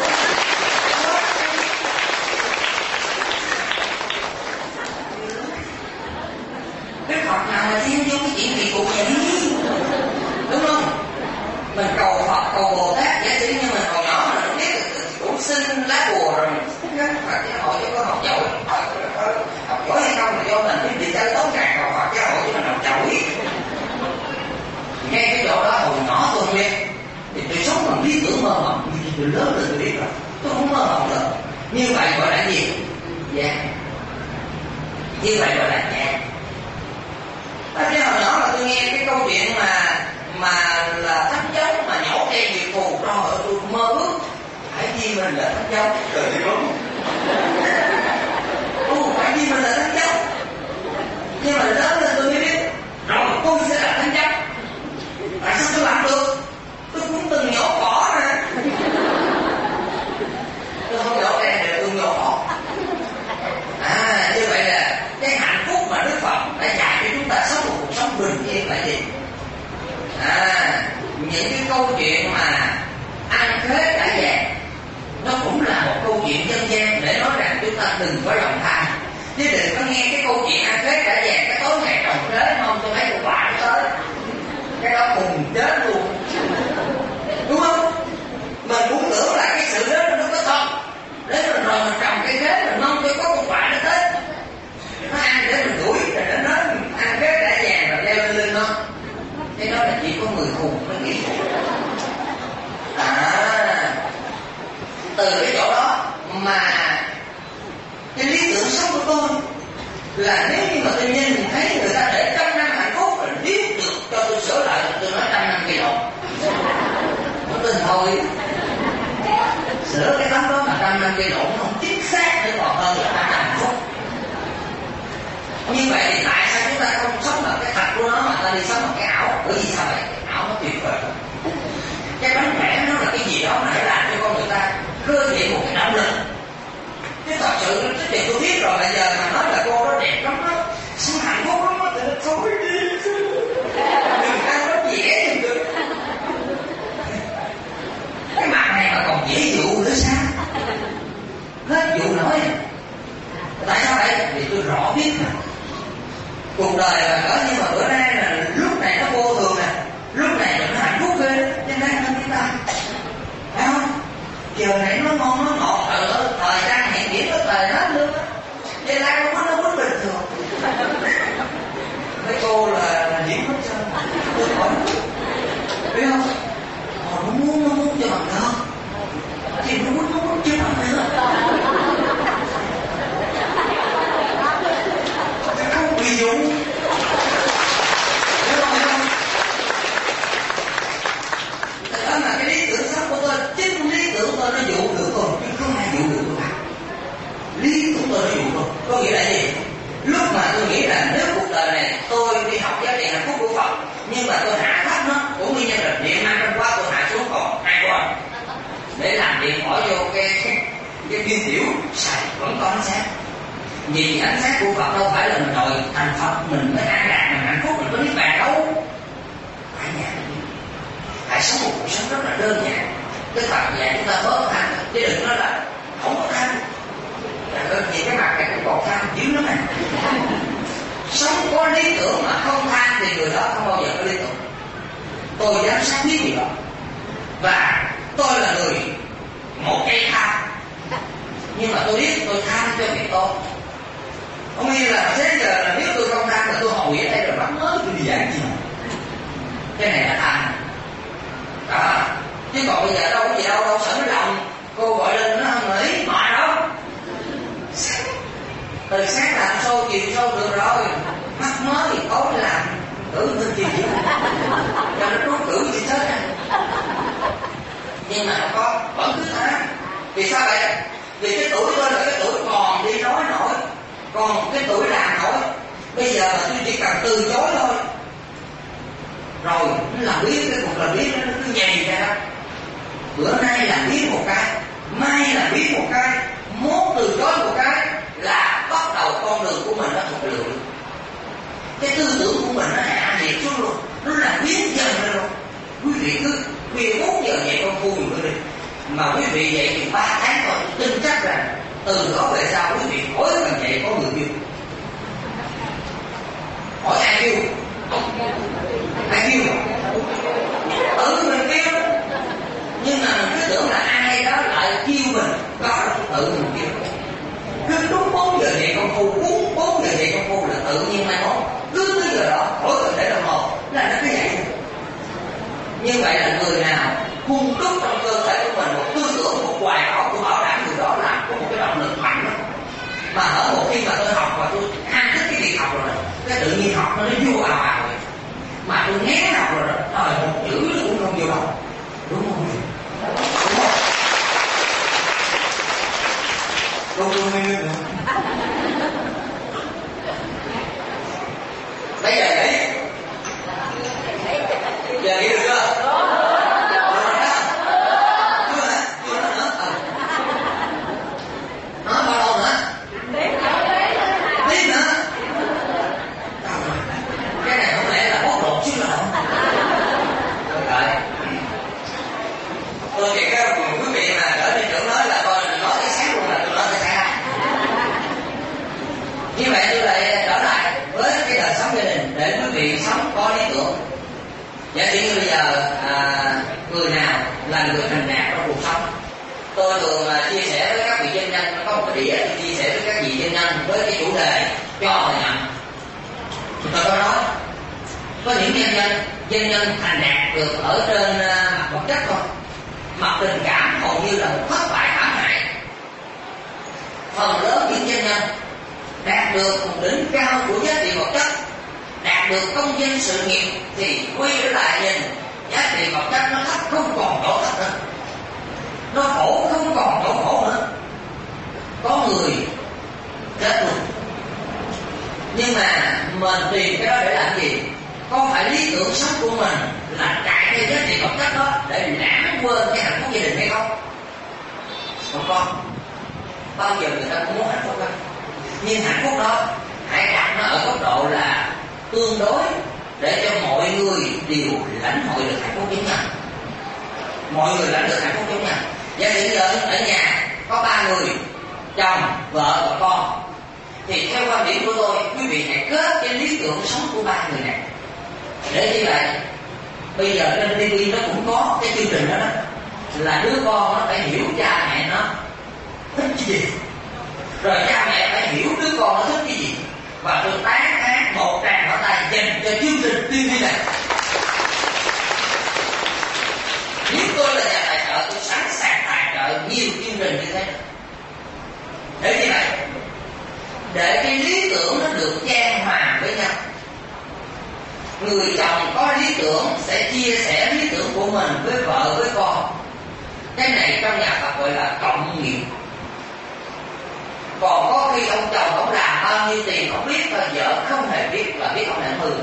Đức Phật nào mà thiên vô cái chuyện kỳ cục vậy đúng không? Mình cầu Phật cầu Bồ Tát giả sử như mình còn nhỏ mình không biết cũng xin lá bùa rồi mình Phật giáo hội cho có học giỏi, học giỏi hay không là do mình, chứ vì chơi tốt càng cầu Phật giáo hội chứ mình học giỏi. Ngay cái chỗ đó hồi nhỏ tôi không biết thì tôi sống bằng lý tưởng mơ mộng, thì tôi lớn rồi tôi biết rồi, tôi không mơ mộng được. Như vậy gọi là gì? Dạ. Như vậy gọi là nhạc. Chứ hồi nhỏ là tôi nghe cái câu chuyện mà là thánh giống mà nhổ tre diệt thù, rồi tôi mơ ước phải chi mình là thánh giống. Trời ơi đúng. Phải chi mình là thánh giống. Nhưng mà lớn lên tôi mới biết rồi tôi sẽ là thánh giống. Tại sao tôi làm được? Tôi cũng từng nhổ cỏ nè. Tôi không nhổ tre để tôi nhổ cỏ. Như vậy là cái hạnh phúc mà Đức Phật đã dạy cho chúng ta sống một cuộc sống bình yên là gì? Những cái câu chuyện mà ăn khế cả vàng nó cũng là một câu chuyện dân gian để nói rằng chúng ta đừng có lòng tham. Chứ đừng có nghe cái câu chuyện ăn khế cả vàng cái tối ngày trồng khế không tôi thấy một bạn tới cái đó cùng chết luôn, đúng không? Mình cũng tưởng là từ cái chỗ đó mà cái lý tưởng sống của tôi là nếu như mà tôi nhìn thấy người ta để 100 năm hạnh phúc rồi nếu được cho tôi sửa lại tôi nói 100 năm kỳ độ nó tin thôi, sửa cái tấm đó mà 100 năm kỳ độ nó không chính xác nữa còn hơn là 100 năm hạnh phúc. Như vậy thì tại sao chúng ta không sống bằng cái thật của nó mà ta đi sống bằng cái ảo? Bởi vì sao vậy? Cái ảo nó tuyệt vời. Cái bánh vẽ nó là cái gì đó mà nó làm cho con người ta khơi dậy một cái động lực. Chứ thật sự cái chuyện tôi biết rồi, bây giờ mà nói là cô đó đẹp lắm đó, sống hạnh phúc lắm đó, thì nó thôi đi, đừng ăn nó dễ đừng được. Cái mặt này mà còn dễ dụ nữa sao? Hết dụ nổi. Tại sao vậy? Vì tôi rõ biết mà cuộc đời là cỡ như mà bữa nay là lúc này nó vô thường nè, lúc này nó hạnh phúc hơn, cho nên hơn chúng ta, phải không? Chiều này nó ngon nó ngọt, thời gian hẹn điểm nó thời hết luôn á, vậy là nó bất bình thường. Mấy cô là điểm hết trơn, tôi hỏi, biết không? Nó muốn cho bằng được, thì nó muốn cho bằng được. Không bị dụ. Đó là cái lý tưởng sống của tôi, chính lý tưởng tôi nó dụ được tôi, chứ không ai dụ được tôi cả. Lý tưởng tôi nó dụ tôi, có nghĩa là gì? Lúc mà tôi nghĩ là nếu cuộc đời này tôi đi học giá trị hạnh phúc của Phật, nhưng mà tôi hạ thấp nó, cũng nguyên nhân là điện năng trong quá tôi hạ xuống còn 2 con, để làm điện bỏ vô cái viên tiểu xài vẫn có ánh sáng. Vì ánh sáng của Phật đâu phải là mình rồi thành Phật mình mới an lạc, mình hạnh phúc, mình có niết bàn đâu. Phải nhẹ, hãy sống một cuộc sống rất là đơn giản. Cái Phật dạy chúng ta bớt tham, chứ đừng nói là không có tham. Vì cái mặt này cũng còn tham dữ lắm này. Sống có lý tưởng mà không tham thì người đó không bao giờ có lý tưởng. Tôi dám xác biết điều đó. Và tôi là người một cây tham, nhưng mà tôi biết tôi tham cho việc tốt. Không nghĩa là thế giờ là nếu tôi không tham là tôi hồi ở đây rồi bắt mới tôi đi dạy gì mà. Cái này là tham đó. Chứ còn bây giờ đâu có gì đâu sợ nó lòng. Cô gọi lên nó không nghĩ mỏi đâu. Từ sáng làm show chiều show được rồi, mắc mới thì tối làm tưởng hơn gì chứ, cho nó trú tưởng gì hết á. Nhưng mà không có, vẫn cứ tham. Vì sao vậy? Vì cái tuổi tôi là cái tuổi còn đi nói nổi, còn cái tuổi làm nổi. Bây giờ tôi chỉ cần từ chối thôi, rồi nó làm biết, cái cuộc làm biết nó cứ nhầy ra đó. Bữa nay làm biết một cái, mai làm biết một cái, mốt từ chối một cái là bắt đầu con đường của mình nó thụt lùi. Cái tư tưởng của mình nó hạ nhiệt xuống luôn, nó làm biến dần lên luôn. Quý vị cứ khuya 4 giờ dậy con phu mình đi, mà quý vị dậy thì 3 tháng rồi, tin chắc rằng từ đó về sau quý vị mỗi lần dậy có người kêu. Hỏi ai kêu? Ai kêu? Tự mình kêu. Nhưng mà mình cứ tưởng là ai đó lại kêu mình, đó là tự mình kêu. Cứ đúng 4 giờ dậy con phu, 4 giờ dậy con phu là tự nhiên mai mốt. Cứ tới giờ đó, mỗi lần để đồng hồ là nó cứ vậy. Như vậy là người nào cung cấp trong cơ thể của mình một tư tưởng, một hoài bão, tôi bảo đảm người đó làm có một cái động lực mạnh lắm. Mà ở một khi mà tôi học và tôi ham thích cái việc học rồi, cái tự nhiên học nó vô ào ào rồi. Mà tôi né học rồi, một chữ nó cũng không vô đâu. Đúng không? Đúng không? Đúng. Bây giờ nghĩ. Giờ nghĩ được chưa? Nó bao lâu nữa? Tiếp nữa. Cái này không lẽ là bóc lột chứ là không? Rồi. Tôi chỉ có quý vị mà trở đi trưởng nói là tôi nói cái sáng luôn là tôi nói cái sáng. Như vậy tôi lại trở lại với cái đời sống gia đình để quý vị sống có lý tưởng. Giả sử như bây giờ người nào là người thành đạt trong cuộc sống, tôi thường chia sẻ với các vị doanh nhân, có một cái đĩa tôi chia sẻ với các vị doanh nhân với cái chủ đề cho và nhận. Tôi có nói có những doanh nhân thành đạt được ở trên mặt vật chất thôi, mặt tình cảm hầu như là một thất bại thảm phần lớn những doanh nhân đạt được một đỉnh cao của giá trị vật chất, đạt được công danh sự nghiệp, thì quay trở lại nhìn giá trị vật chất nó thấp không còn chỗ thấp nữa, nó khổ không còn chỗ khổ nữa. Có người chết luôn, nhưng mà mình tìm cái đó để làm gì? Có phải lý tưởng sống của mình là chạy theo giá trị vật chất đó để lãng quên cái hạnh phúc gia đình hay không? Không có. Bao giờ người ta cũng muốn hạnh phúc đó, nhưng hạnh phúc đó hãy đặt nó ở góc độ là tương đối, để cho mọi người đều lãnh hội được hạnh phúc giống nhau. Mọi người lãnh được hạnh phúc giống nhau. Gia đình lớn ở nhà có 3 người, chồng, vợ và con, thì theo quan điểm của tôi, quý vị hãy kết cái lý tưởng sống của 3 người này. Để như vậy, bây giờ trên TV nó cũng có cái chương trình đó, là đứa con nó phải hiểu cha mẹ nó thích cái gì, rồi cha mẹ phải hiểu đứa con nó thích cái gì, và tôi tán thán một tràng pháo tay dành cho chương trình TV này. Nếu tôi là nhà tài trợ, tôi sẵn sàng tài trợ nhiều chương trình như thế. Để như vậy, để cái lý tưởng nó được chan hòa với nhau. Người chồng có lý tưởng sẽ chia sẻ lý tưởng của mình với vợ, với con. Cái này trong nhà Phật gọi là cộng nghiệp. Còn có khi ông chồng ông làm bao nhiêu tiền không biết, và vợ không hề biết, là biết ông làm hư.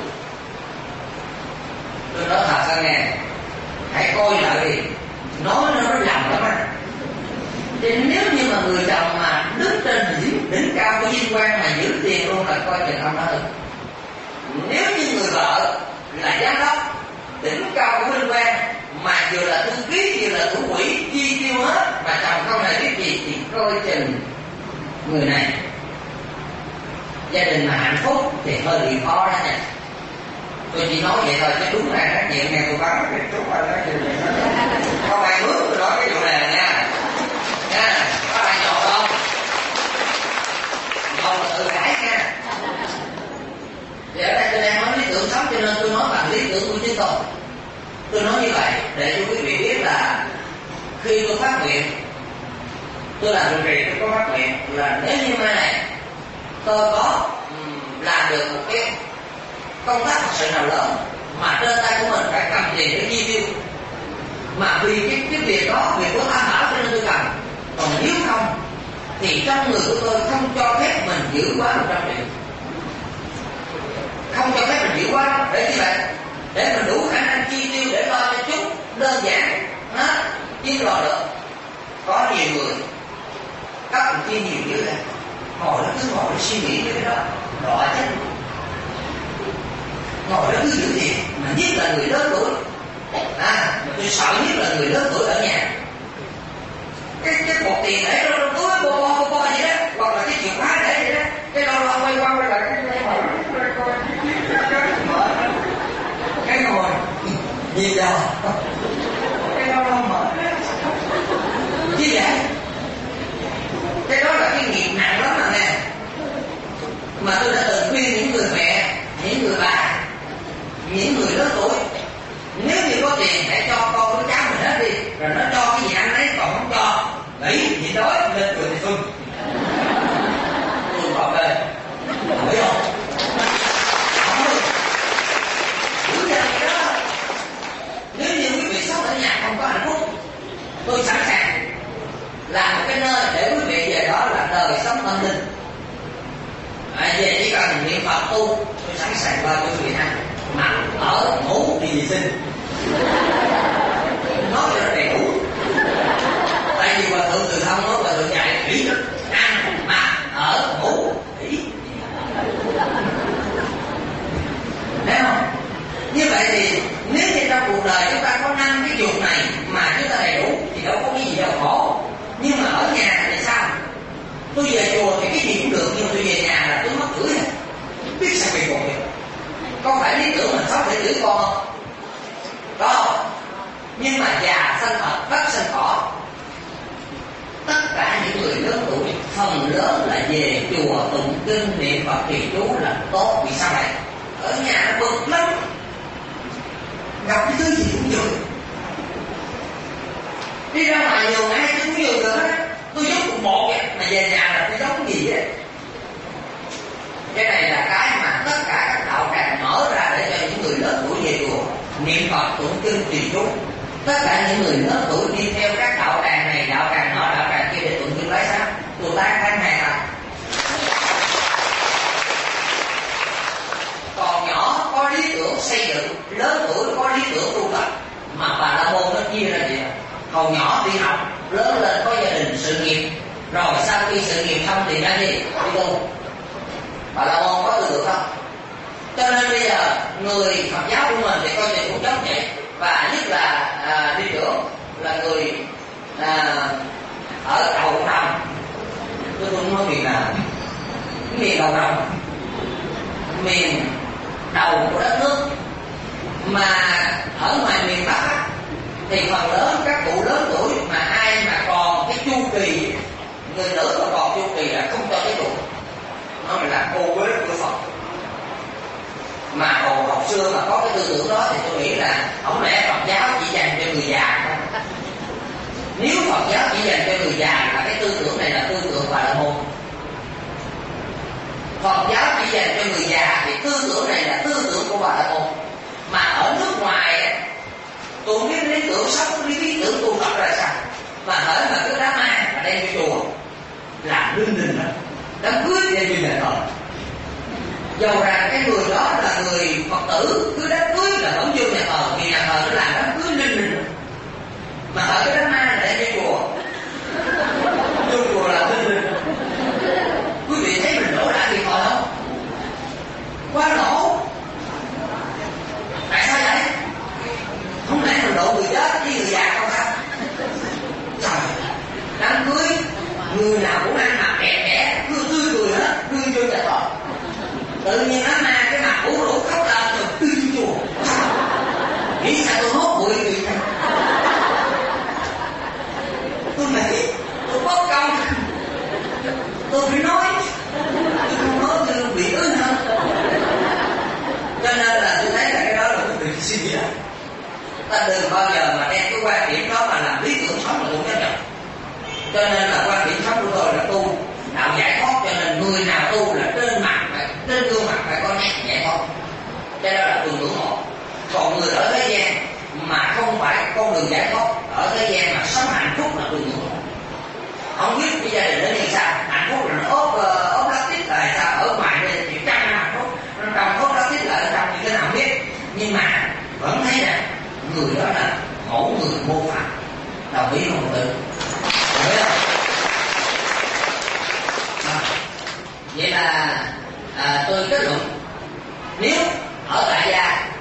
Tôi nói thật ra nghe, hãy coi lại đi, nói nó lầm lắm á. Thì nếu như mà người chồng mà đứng trên đỉnh cao của vinh quang mà giữ tiền luôn, là coi chừng ông đó được. Nếu như người vợ là giám đốc đỉnh cao của vinh quang, mà vừa là thư ký vừa là thủ quỹ, chi tiêu hết, mà chồng không hề biết gì, thì coi chừng người này gia đình mà hạnh phúc thì hơi bị khó đó nha. Tôi chỉ nói vậy thôi, chứ đúng là trách nhiệm nghe tôi báo cái chút qua đó không ai bước tôi nói cái vụ này nha. Nha, có ai nhậu không? Không là tự cãi nha. Thì ở đây tôi đang nói lý tưởng sống, cho nên tôi nói bằng lý tưởng của chính tôi. Tôi nói như vậy để cho quý vị biết là khi tôi phát nguyện, tôi làm trụ trì, tôi có phát nguyện là nếu như mai này tôi có làm được một cái công tác thật sự nào lớn mà trên tay của mình phải cầm tiền để chi tiêu, mà vì cái việc đó, việc của tham bảo cho nên tôi cầm. Còn nếu không thì trong người của tôi không cho phép mình giữ quá 100 triệu, không cho phép mình giữ quá. Để như vậy, để mình đủ khả năng chi tiêu để lo cho chút đơn giản hết, chứ lo được. Có nhiều người các đồng chi nhiều dữ này, ngồi đó cứ ngồi suy nghĩ cái đó, đọa chết. Ngồi đó cứ giữ tiền, mà nhất là người lớn tuổi. Tôi sợ nhất là người lớn tuổi ở nhà. Cái cột tiền để trong túi bo vậy đó, hoặc là cái chìa khóa để vậy đó, cái lo quay qua quay lại cái ngồi nhìn vào cái lo mở như vậy. Cái đó là cái nghiệp nặng lắm mà nè. Mà tôi đã từng khuyên những người mẹ, những người bà, những người lớn tuổi, nếu như có tiền hãy cho con với cháu mình hết đi, rồi nó cho cái gì ăn đấy, còn không cho nghỉ nhịn đói lên cười thì xuân. Tôi bảo về biết không? Đúng ra cái đó. Nếu như quý vị sống ở nhà không có hạnh phúc, tôi sẵn sàng làm một cái nơi để quý vị về đó là đời sống tâm linh. Về chỉ cần niệm Phật tu, tôi sẵn sàng qua cho quý vị ăn, mặc ở ngủ đi vệ sinh, nói cho nó đầy đủ. Tại vì Hòa Thượng Từ Thông nói Hòa Thượng dạy kỹ ăn, mặc, ở, ngủ, kỹ. Thấy không? Như vậy thì nếu như trong cuộc đời chúng ta có 5 cái dục này mà chúng ta đầy đủ thì đâu có cái gì đâu khổ. Nhưng mà ở nhà thì sao? Tôi về chùa thì cái gì cũng được, nhưng mà tôi về nhà là tôi mất tuổi rồi. Biết sao bị buồn vậy? Có phải lý tưởng mình sống để giữ con không? Đó. Nhưng mà già sanh Phật, đất sanh cỏ. Tất cả những người lớn tuổi phần lớn là về chùa tụng kinh niệm Phật trì chú là tốt. Vì sao vậy? Ở nhà nó bực lắm, gặp cái thứ gì cũng vui. Đi ra ngoài nhiều ngày tôi cũng nhiều được hết. Tôi giúp cùng một vậy, mà về nhà là cái giống gì vậy? Cái này là cái mà tất cả các đạo tràng mở ra để cho những người lớn tuổi về chùa niệm Phật tụng kinh trì chú. Tất cả những người lớn tuổi đi theo các đạo tràng này, đạo tràng nọ, đạo tràng kia để tụng kinh bái sám, tụi ta khai hàng à. Còn nhỏ có lý tưởng xây dựng, lớn tuổi có lý tưởng tu tập. Mà Bà La Môn nó chia ra gì? Hồi nhỏ đi học, lớn lên có gia đình sự nghiệp, rồi sau khi sự nghiệp xong thì ra gì? Đi tu. Bà La Môn có tư tưởng không? Cho nên bây giờ người Phật giáo của mình thì coi như cũng giống vậy. Và nhất là đi trưởng là người ở đầu trồng. Tôi không nói miền nào, miền đầu trồng, miền đầu của đất nước. Mà ở ngoài miền Bắc thì phần lớn các cụ lớn tuổi mà ai mà còn cái chu kỳ, người nữ mà còn chu kỳ là không cho cái tuổi, nó là cô quế của Phật. Mà hồi xưa mà có cái tư tưởng đó thì tôi nghĩ là không lẽ Phật giáo chỉ dành cho người già không? Nếu Phật giáo chỉ dành cho người già là cái tư tưởng này là tư tưởng Bà La Môn. Phật giáo chỉ dành cho người già thì tư tưởng này là tư tưởng của Bà La Môn. Mà ở nước ngoài tôi không biết lý tưởng sống, lý tưởng tu tập ra sao, mà hỡi mà cứ đám ma mà đem cho chùa làm linh đình đó, đám cưới đem như nhà thờ. Dầu rằng cái người đó là người Phật tử, cứ đám cưới là vẫn vô nhà thờ, vì nhà thờ nó làm đám cưới linh đình. Mà hỡi cái đám ma là đem cho chùa, vô chùa là linh đình. Quý vị thấy mình đổ ra thiệt thòi không? Quá nổ. Tại sao vậy? Không lẽ mình độ người chết với người già không sao? Trời, đám cưới người nào cũng ăn mặc đẹp đẽ, cứ tươi cười hết, tươi vô nhà thờ. Tự nhiên đám ma cái mặt ủ rũ khóc lên rồi tươi vô chùa. Nghĩ sao tôi hốt bụi người này? Tôi nghĩ tôi bất công, tôi phải nói, tôi không nói tôi bị ớn hơn. Cho nên là tôi thấy là cái đó là cái việc suy nghĩ. Ta đừng bao giờ mà đem cái quan điểm đó mà làm lý tưởng sống là tôi chấp nhận. Cho nên là quan điểm sống của tôi là tu đạo giải thoát. Cho nên người nào tu là trên mặt, trên gương mặt phải có nét giải thoát. Cái đó là tôi ngưỡng mộ. Còn người ở thế gian mà không phải con đường giải thoát, ở thế gian mà sống hạnh phúc là tôi ngưỡng mộ. Không biết cái gia đình nó như sao, hạnh phúc là nó ốp plastic là sao, ở ngoài đây thì trăm năm hạnh phúc, nó trong ốp plastic là ở trong như thế nào không biết. Nhưng mà vẫn thấy rằng người đó là mẫu người mô phạm. Đồng ý không tự? Đồng ý không? Vậy là tôi kết luận, nếu ở tại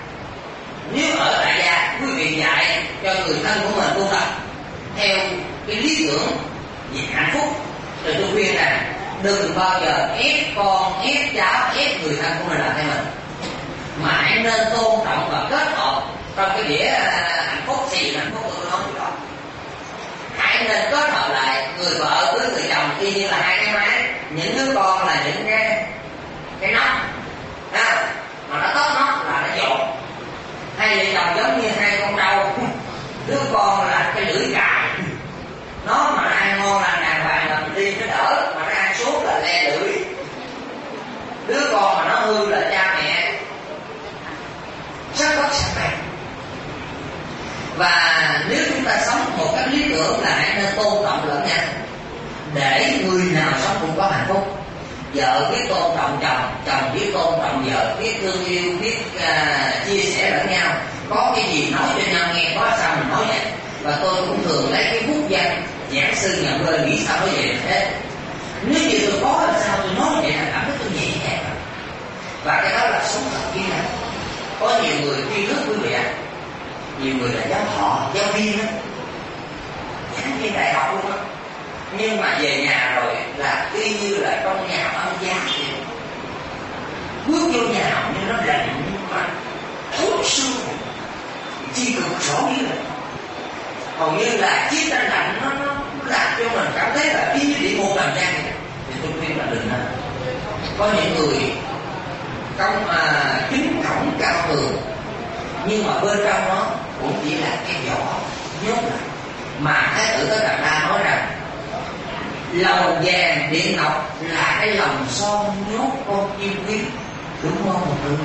gia quý vị dạy cho người thân của mình tu tập theo cái lý tưởng về hạnh phúc, thì tôi khuyên rằng đừng bao giờ ép con, ép cháu, ép người thân của mình làm theo mình, mà hãy nên tôn trọng và kết hợp trong cái đĩa hạnh phúc. Thì hạnh phúc tôi nói gì đó, hãy nên kết hợp lại người vợ với người chồng y như là hai cái máy. Những đứa con là những cái nóc mà nó tóm nóc là nó dột. Hai vợ chồng giống như hai con trâu, đứa con là cái lưỡi cài, nó mà ăn ngon là đàng hoàng là mình đi nó đỡ, mà nó ăn suốt là le lưỡi. Đứa con mà nó hư là cha mẹ rất bất sạch này. Và nếu chúng ta sống một cách lý tưởng là hãy nên tôn trọng lẫn nhau, để người nào sống cũng có hạnh phúc. Vợ biết tôn trọng chồng, chồng biết tôn trọng vợ, biết thương yêu, biết chia sẻ lẫn nhau. Có cái gì nói cho nhau nghe, có sao mình nói vậy. Và tôi cũng thường lấy cái bút danh giảng sư nhận lời nghĩ sao nói vậy thế. Nếu như tôi có là sao tôi nói vậy là cảm thấy tôi nhẹ nhàng. Và cái đó là sống thật kia này. Có nhiều người tri thức quý vị ạ, nhiều người là giáo họ, giáo viên á, giảng viên đại học luôn á, nhưng mà về nhà rồi là y như là trong nhà âm giá vậy. Bước vô nhà nhưng nó lạnh mà thốt xương, chi cực rõ như là hầu như là chiến tranh lạnh nó làm cho mình cảm thấy là y như địa ngục làm trang vậy. Thì tôi khuyên là đừng nên. Có những người kính cổng cao tường, nhưng mà bên trong nó cũng chỉ là cái vỏ nhốt lại. Mà Thái tử Tất Đạt Đa nói rằng Lầu vàng điện ngọc là cái lòng son nhốt con chim quý, đúng không mọi người?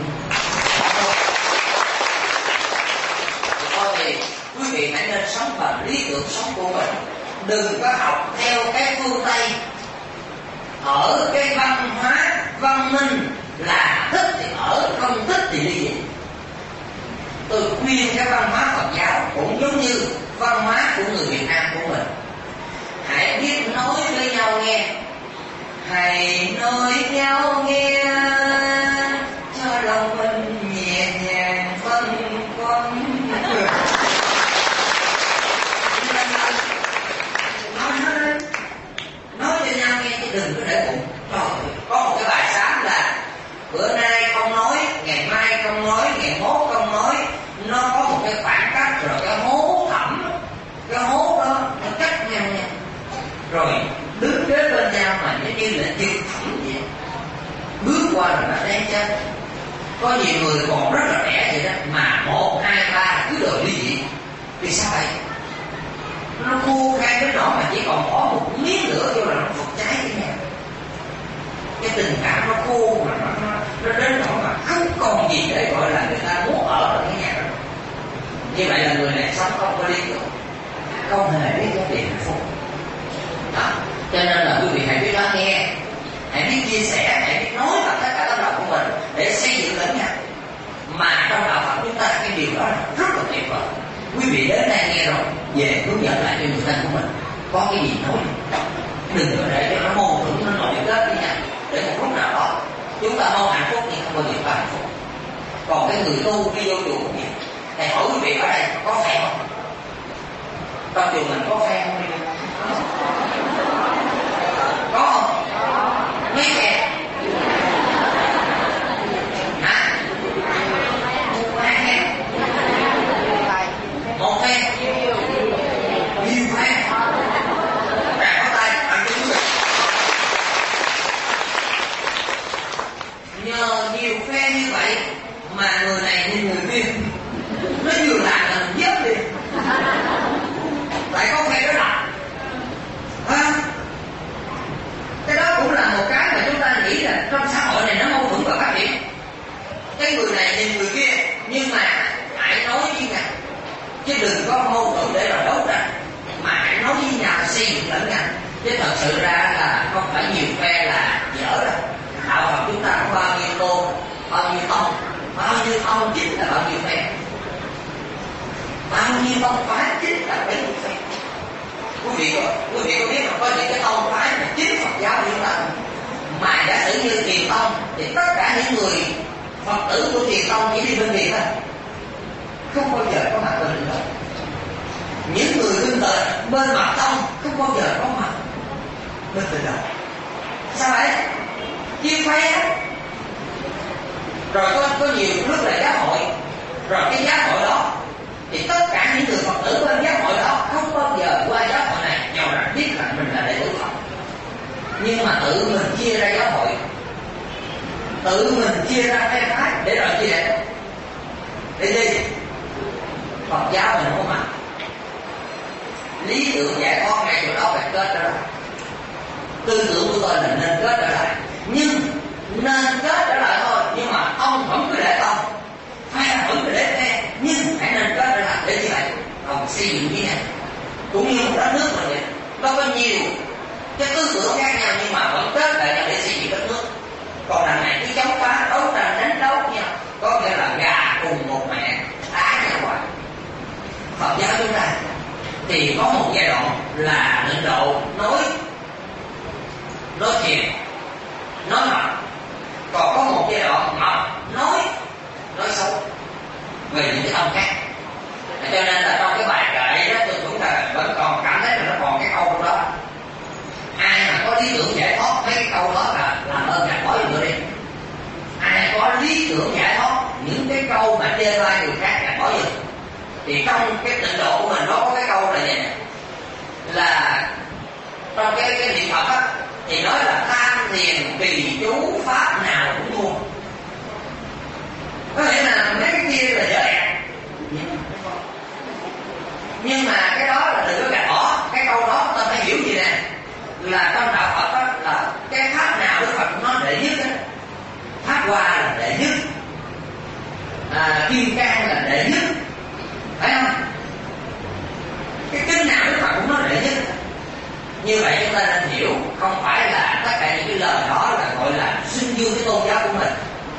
Thôi thì quý vị hãy nên sống bằng lý tưởng sống của mình, đừng có học theo cái phương Tây. Ở cái văn hóa văn minh là thích thì ở, không thích thì đi về. Tôi khuyên cái văn hóa Phật giáo cũng giống như văn hóa của người Việt Nam của mình, hãy biết nói với nhau nghe, hãy nói nhau nghe cho lòng mình nhẹ nhàng phân quấn. Nói cho nhau nghe chứ đừng có để bụng. Có một cái bài sáng là bữa nay không nói, ngày mai không nói, ngày mốt không nói. Nó có một cái khoảng cách rồi cái hố thẳm, cái hố đó nó cách nhau nha. Rồi đứng kế bên nhau mà nó như là chữ thẳm vậy, bước qua rồi nó đen chân. Có nhiều người còn rất là trẻ vậy đó, mà 1, 2, 3 cứ đòi ly dị. Vì sao vậy? Nó khô khan cái nỗi mà chỉ còn bỏ một miếng nữa vô là nó phụt cháy cái nhà. Cái tình cảm nó khô mà nó đến nỗi mà không còn gì để gọi là người ta muốn ở trong cái nhà đó. Như vậy là người này sống không có lý tưởng, không hề biết giá trị hạnh phúc. Đó. Cho nên là quý vị hãy biết lắng nghe, hãy biết chia sẻ, hãy biết nói bằng tất cả tấm lòng của mình để xây dựng lẫn nhau. Mà trong đạo Phật chúng ta cái điều đó rất là tuyệt vời. Quý vị đến đây nghe rồi, về hướng dẫn lại cho người thân của mình, có cái gì nói, đừng có để cho nó mâu thuẫn, nó nổi kết với nhau. Để một lúc nào đó chúng ta mong hạnh phúc nhưng không bao giờ có hạnh phúc. Còn cái người tu đi vô chùa cũng vậy. Thầy hỏi quý vị ở đây có phe không? Trong chùa mình có phe không? Có không? Mấy phe? Hả? 2 phe? 1 phe? Nhiều phe? Trả có tay ăn chứng được. Nhờ nhiều phe như vậy mà người này nhìn người kia nó vừa làm là mình dớt đi. Tại có phe đó là cái đó cũng là một cái mà chúng ta nghĩ là trong xã hội này nó mâu thuẫn và phát triển. Cái người này nhìn người kia nhưng mà hãy nói với nhau, chứ đừng có mâu thuẫn để rồi đấu tranh, mà hãy nói với nhau xây dựng lẫn nhau. Chứ thật sự ra là không phải nhiều phe là dở đâu. Đạo Phật chúng ta có bao nhiêu tôn, bao nhiêu tông, bao nhiêu tông chính là bao nhiêu phe, bao nhiêu tông phái chính là bấy nhiêu phe. Quý vị có biết là có những cái tông phái mà chính Phật giáo chúng ta, mà giả sử như Thiền Tông thì tất cả những người Phật tử của Thiền Tông chỉ đi bên Thiền thôi, không bao giờ có mặt bên Thiền Tông. Những người bên Mật Tông không bao giờ có mặt bên Thiền Tông. Sao vậy? Chia phe á. Rồi có nhiều lúc là giáo hội, rồi cái giáo hội đó thì tất cả những người Phật tử bên giáo hội đó không bao giờ qua giáo hội này nhờ rằng biết rằng mình là đệ tử Phật. Nhưng mà tự mình chia ra giáo hội, tự mình chia ra phe phái để rồi chia đệ. Để gì? Phật giáo mình không mặt. Lý tưởng giải thoát ngay chỗ đó phải kết trở lại. Tư tưởng của tôi là nên kết trở lại, nhưng nên kết trở lại thôi. Nhưng mà ông vẫn cứ để ông, phe vẫn cứ để phe, nhưng hãy nên kết trở lại để như vậy ông xây dựng như này. Cũng như một đất nước mà vậy, nó có nhiều cái tư tưởng khác nhau nhưng mà vẫn kết lại nhau để xây dựng đất nước. Còn đằng này cứ chống phá, đấu tranh, đánh đấu với nhau, có nghĩa là gà cùng một mẹ đá nhau hoài. Phật giáo chúng ta thì có một giai đoạn là lĩnh độ nói thiền, nói mật. Còn có một giai đoạn mật nói xấu về những cái tông khác. Cho nên là trong cái bài kệ đó chúng ta vẫn còn cảm thấy là nó còn cái câu đó. Ai mà có lý tưởng giải thoát, mấy cái câu đó là làm ơn gạt bỏ người đi. Ai có lý tưởng giải thoát, những cái câu mà chê bai người khác gạt bỏ người. Thì trong cái tịnh độ của mình nó có cái câu là vậy này, là trong cái niệm Phật á thì nói là tham thiền trì chú pháp nào cũng thua. Có nghĩa là mấy cái kia là dở ẹt, nhưng mà cái đó là đừng có gạt bỏ. Cái câu đó ta phải hiểu gì nè, là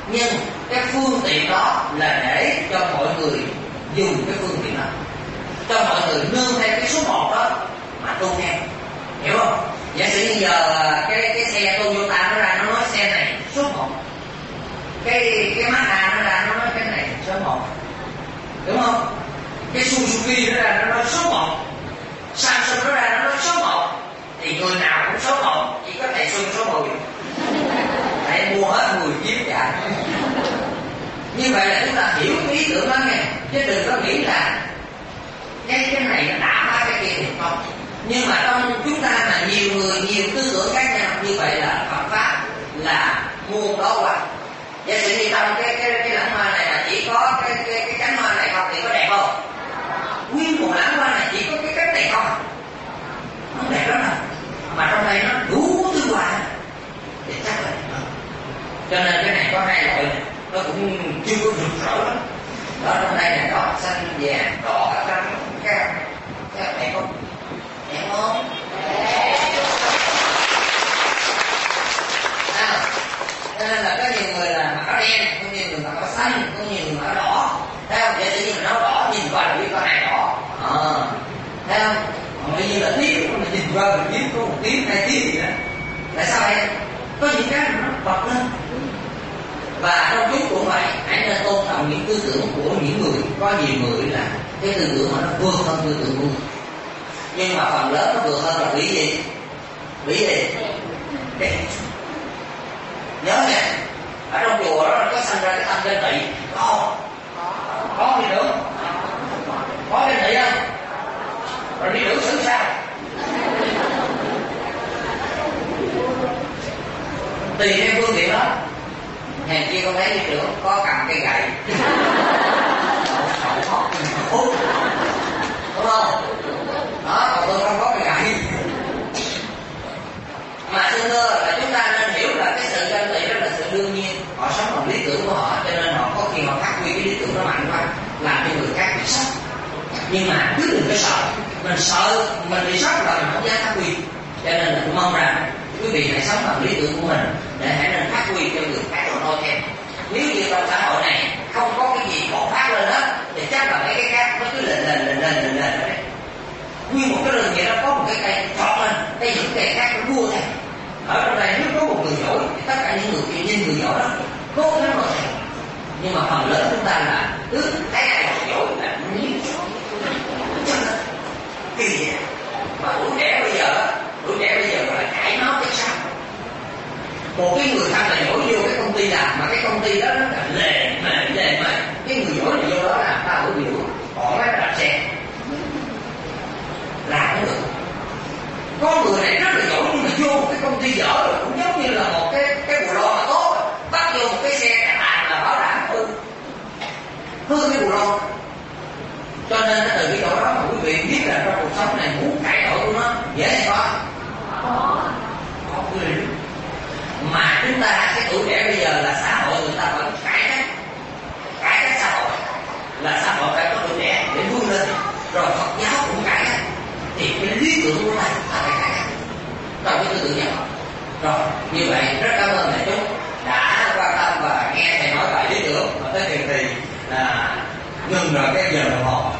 nhưng cái phương tiện đó là để cho mọi người dùng cái phương tiện đó, cho mọi người nương theo cái số 1 đó mà tuân theo, hiểu không? Giả sử như giờ cái xe Toyota nó ra nó nói xe này số 1, cái Mazda nó ra nó nói cái này số 1, đúng không? Cái Suzuki nó ra nó nói số 1, Samsung nó ra nó nói số 1, thì người nào cũng số 1, chỉ có thầy Xuân số 10. Thầy mua hết 10 chiếc chạy. Như vậy là chúng ta hiểu cái ý tưởng đó nghe, chứ đừng có nghĩ là cái này nó đã phá cái kia thì không. Nhưng mà trong chúng ta là nhiều người, nhiều tư tưởng khác nhau, như vậy là Phật pháp là muôn đó qua. Giả sử như trong cái lãng hoa này mà chỉ có cái cánh hoa này không thì có đẹp không? Nguyên một lãng hoa này chỉ có cái cánh này không, nó đẹp lắm rồi. Mà trong đây nó đủ thứ hoa thì chắc là đẹp hơn. Cho nên cái này có 2 loại này, nó cũng chưa có rực rỡ lắm. Đó, trong đây là đỏ, xanh, vàng, đỏ, trắng, cam. Các đẹp không? Đẹp không? Cho nên là có nhiều người là mặc áo đen, có nhiều người mặc áo xanh, có nhiều người mặc áo đỏ. Thấy không? Giả sử như mình áo đỏ nhìn qua là biết có 2 đỏ. Thấy không? Còn bây giờ là tiếng, mình nhìn qua mình biết có 1 tiếng, 2 tiếng gì đó. Tại sao vậy? Có những cái nó bật lên. Và trong chúng cũng vậy, hãy nên tôn trọng những tư tưởng của những người. Có nhiều người là cái tư tưởng mà nó vượt hơn tư tưởng của người, nhưng mà phần lớn nó vượt hơn là lý gì? Lý gì? Đẹp. Nhớ nha, ở trong chùa đó có sinh ra cái tâm ganh tị không? Có đi nữa, có ganh tị không? Rồi đi nữa xử sao? Tùy theo phương tiện đó. Hèn chi con thấy đi trưởng có cầm cây gậy, đúng không? Đó, còn tôi không có cây gậy. Mà xin thưa là chúng ta nên hiểu là cái sự ganh tị đó là sự đương nhiên. Họ sống bằng lý tưởng của họ, cho nên họ có khi họ phát huy cái lý tưởng đó mạnh quá, làm cho người khác bị sốc. Nhưng mà cứ đừng có sợ mình bị sốc rồi mình không dám phát huy. Cho nên là tôi mong rằng quý vị hãy sống bằng lý tưởng của mình để hãy nên phát huy cho người khác rồi noi theo. Nếu như trong xã hội này không có cái gì bộc phát lên hết thì chắc là mấy cái khác nó cứ lên đấy. Nguyên một cái rừng vậy đó có một cái cây trọt lên, cái những cây khác nó đua theo. Ở trong đây nếu có một người giỏi thì tất cả những người kia nhìn người giỏi đó cố gắng rồi theo. Nhưng mà phần lớn chúng ta là cứ thấy ai giỏi là nhìn chân lên kỳ vậy. Mà tuổi trẻ bây giờ là cãi nó cái sao? Một cái người tham là giỏi vô cái công ty làm mà cái công ty đó nó là lề mà cái người giỏi này vô đó làm ta ở biểu họ mới đạp xe làm không được. Có người này rất là giỏi nhưng mà vô một cái công ty dở rồi cũng giống như là một cái bù lon mà tốt bắt vô một cái xe cà tàng là bảo đảm hư cái bù lon. Cho nên từ cái chỗ đó mà quý vị biết là trong cuộc sống này muốn cải đổi của nó dễ hay khó? Có quý vị. Mà chúng ta cái tuổi trẻ bây giờ là xã hội người ta vẫn cải cách xã hội, là xã hội phải có tuổi trẻ để vươn lên, rồi Phật giáo cũng cải cách, thì cái lý tưởng của ta phải cải cách trong cái tư tưởng nhà họ. Rồi như vậy rất cảm ơn thầy chúng đã quan tâm và nghe thầy nói bài lý tưởng, và tới tiền thì là ngừng rồi cái giờ đồng hồ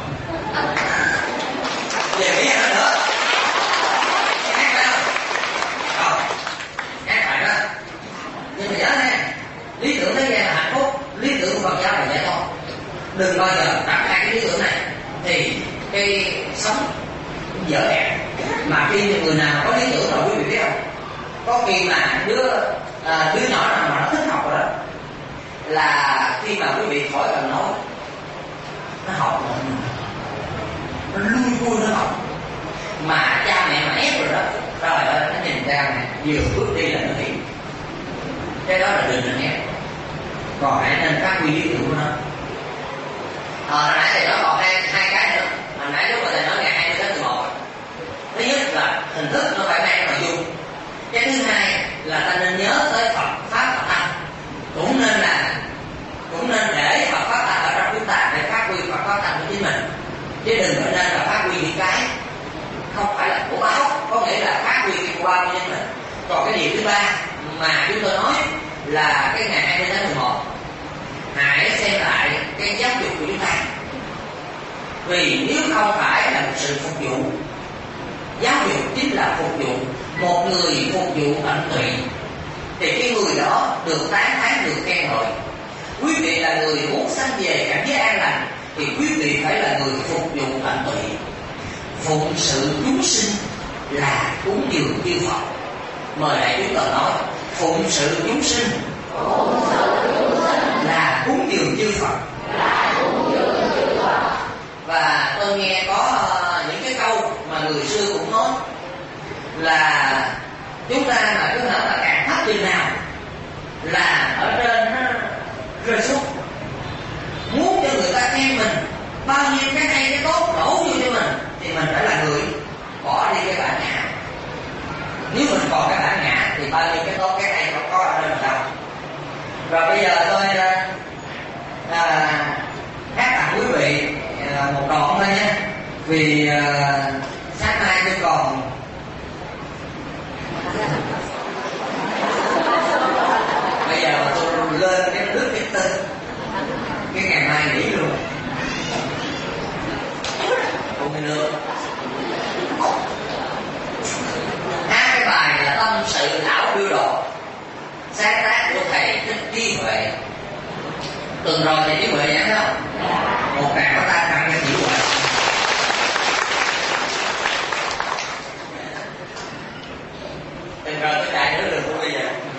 về nghĩ nữa hát phải không? Hát phải đó. Nhưng mà nhớ nha, lý tưởng thế gian là hạnh phúc, lý tưởng của Phật giáo là giải thoát. Đừng bao giờ đặt hai cái lý tưởng này thì cái sống dở ẹt. Mà khi người nào có lý tưởng rồi quý vị biết không, có khi mà đứa nhỏ nào mà nó thích học rồi đó, là khi mà quý vị khỏi cần nói nó học nó lui vui nó học. Mà cha mẹ mà ép rồi đó, trời ơi nó nhìn ra này vừa bước đi là nó hiểu. Cái đó là đừng nên ép, còn hãy nên phát huy lý tưởng của nó. Hồi nãy thầy nói còn hai cái nữa. Hồi nãy lúc mà thầy nói ngày 20 tháng 11, thứ nhất là hình thức nó phải mang nội dung. Cái thứ hai là ta nên nhớ tới Phật pháp Phật tăng, cũng nên để Phật pháp tăng ở trong chúng ta để phát huy Phật pháp tăng của chính mình, chứ đừng có nên là phát huy những cái không phải là của báo, có nghĩa là phát huy cái của bao của chính mình. Còn cái điều thứ ba mà chúng tôi nói là cái ngày 20 tháng 11 hãy xem lại cái giáo dục của chúng ta. Vì nếu không phải là một sự phục vụ, giáo dục chính là phục vụ. Một người phục vụ tận tụy thì cái người đó được tán thán, được khen ngợi. Quý vị là người muốn sanh về cảnh giới an lành thì quý vị phải là người phục vụ tận tụy. Phụng sự chúng sinh là cúng dường chư Phật. Mời đại chúng tôi nói phụng sự chúng sinh là cúng dường chư Phật. Và tôi nghe có những cái câu mà người xưa cũng nói là chúng ta mà cứ nói là càng thấp chừng nào là ở trên nó rơi xuống. Muốn cho người ta khen mình bao nhiêu cái hay cái tốt đổ vô cho mình thì mình phải là người bỏ đi cái bản ngã. Nếu mình còn cái bản ngã thì bao nhiêu cái tốt cái hay không có ở trên mình đâu. Rồi bây giờ tôi hát tặng quý vị một đoạn thôi nhé. Vì sáng nay tôi còn bây giờ tôi lên cái nước cái tên cái ngày mai nghỉ luôn. Không nghe nữa. Hát cái bài là tâm sự lão đưa đồ, sáng tác của thầy Thích Trí Huệ. Tuần rồi thầy Trí Huệ nhớ không? Một tràng của ta tặng cho Trí Huệ. Tuần rồi tôi chạy nữa được không bây giờ?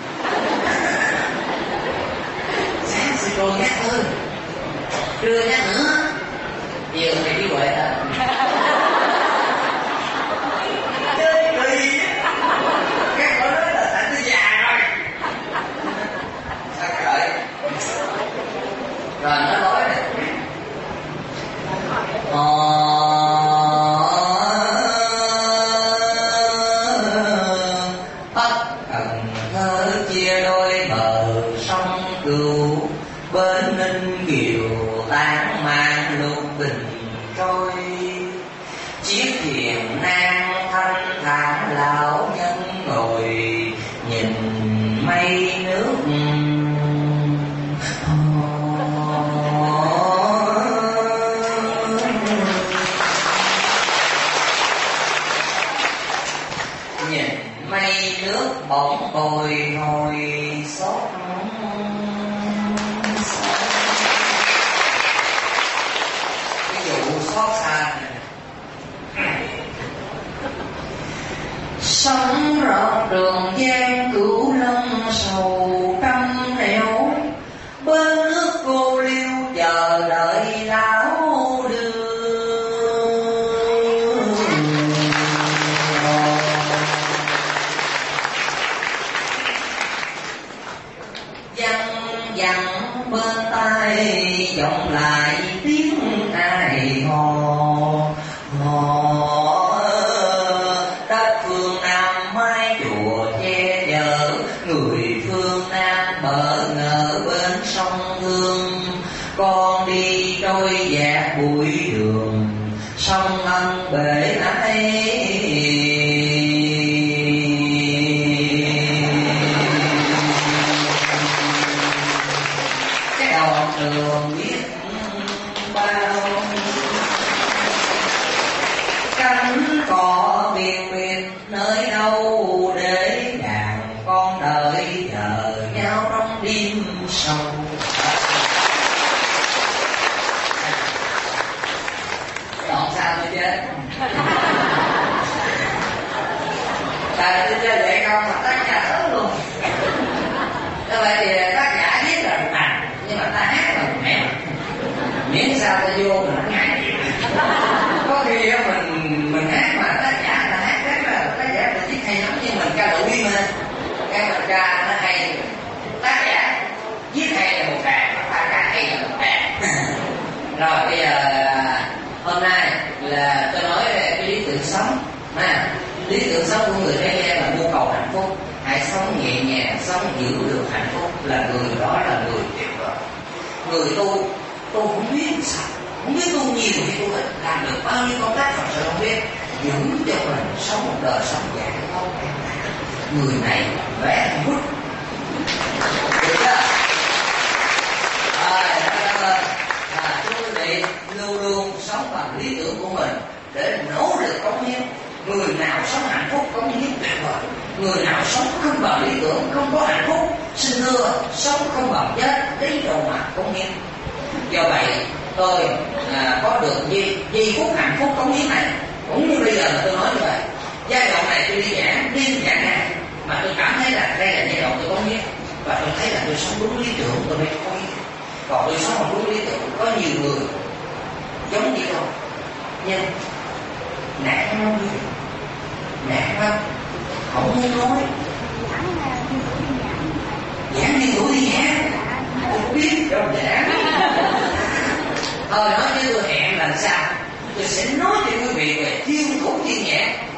Sáng sư cô nhắc thôi, trưa nhắc nữa, chiều thầy Trí Huệ ta. Rồi nó nói này Bắc Cần Thơ chia đôi bờ sông Cửu, bên Ninh Kiều tán mang lục bình trôi. Chiếc thuyền nan thanh thản lão nhân ngồi, nhìn mây nước bỗng bồi hồi xót. Ví dụ xót xa sống rộng đường gian Cửu Long sầu trăm nẻo, bên nước cô liêu chờ đợi lão đưa. Dặn bên tai vọng lại tiếng ai hò hò. Đất phương Nam mái chùa che chở, người phương Nam bỡ ngỡ bên sông Hương. Con đi trôi dạt bụi đường, sông Ân bể ấy. Đường biết bao cánh cỏ biên biệt nơi đâu để đàn con đợi chờ nhau trong đêm sâu. Đoạn sao tôi chết? Tại tôi chơi vậy không mà tác giả lớn luôn. Như vậy thì tác giả viết là một hành, nhưng mà ta hát là một nẻo. Miễn sao ta vô mình nó ngại. Có khi mình hát mà tác giả ta hát rất là tác giả ta viết hay lắm, nhưng mình ca đủ im lên, cái mình ca nó hay. Tác giả viết hay là một đàn, mà ta ca hay là một đàn. Rồi bây giờ hôm nay là tôi nói về cái lý tưởng sống. Lý tưởng sống của người thế gian là mưu cầu hạnh phúc. Hãy sống nhẹ nhàng, sống giữ được hạnh phúc, là người đó là người tuyệt vời. Người tu không biết sao, không biết tu nhiều thì tu ít, làm được bao nhiêu công tác thật sự không biết, giữ cho mình sống một đời sống giải thoát. Người này vẽ bút được chưa? nào sống hạnh phúc có những tuyệt vời. Người nào sống không bằng lý tưởng, không có hạnh phúc, xin thưa sống không bằng chết, lấy đâu mà cống hiến. Do vậy tôi có được giây phút hạnh phúc cống hiến này, cũng như bây giờ mà tôi nói như vậy. Giai đoạn này tôi đi giảng này mà tôi cảm thấy là đây là giai đoạn tôi cống hiến, và tôi thấy là tôi sống đúng lý tưởng tôi mới cống hiến. Còn tôi sống không đúng lý tưởng, có nhiều người giống như tôi nhưng nản lắm, nản lắm, không muốn nói. Giảng đi tuổi đi giảng, tôi biết đâu giảng. Nói với tôi hẹn làm sao tôi sẽ nói cho quý vị về thiên thủ thiên nhãn.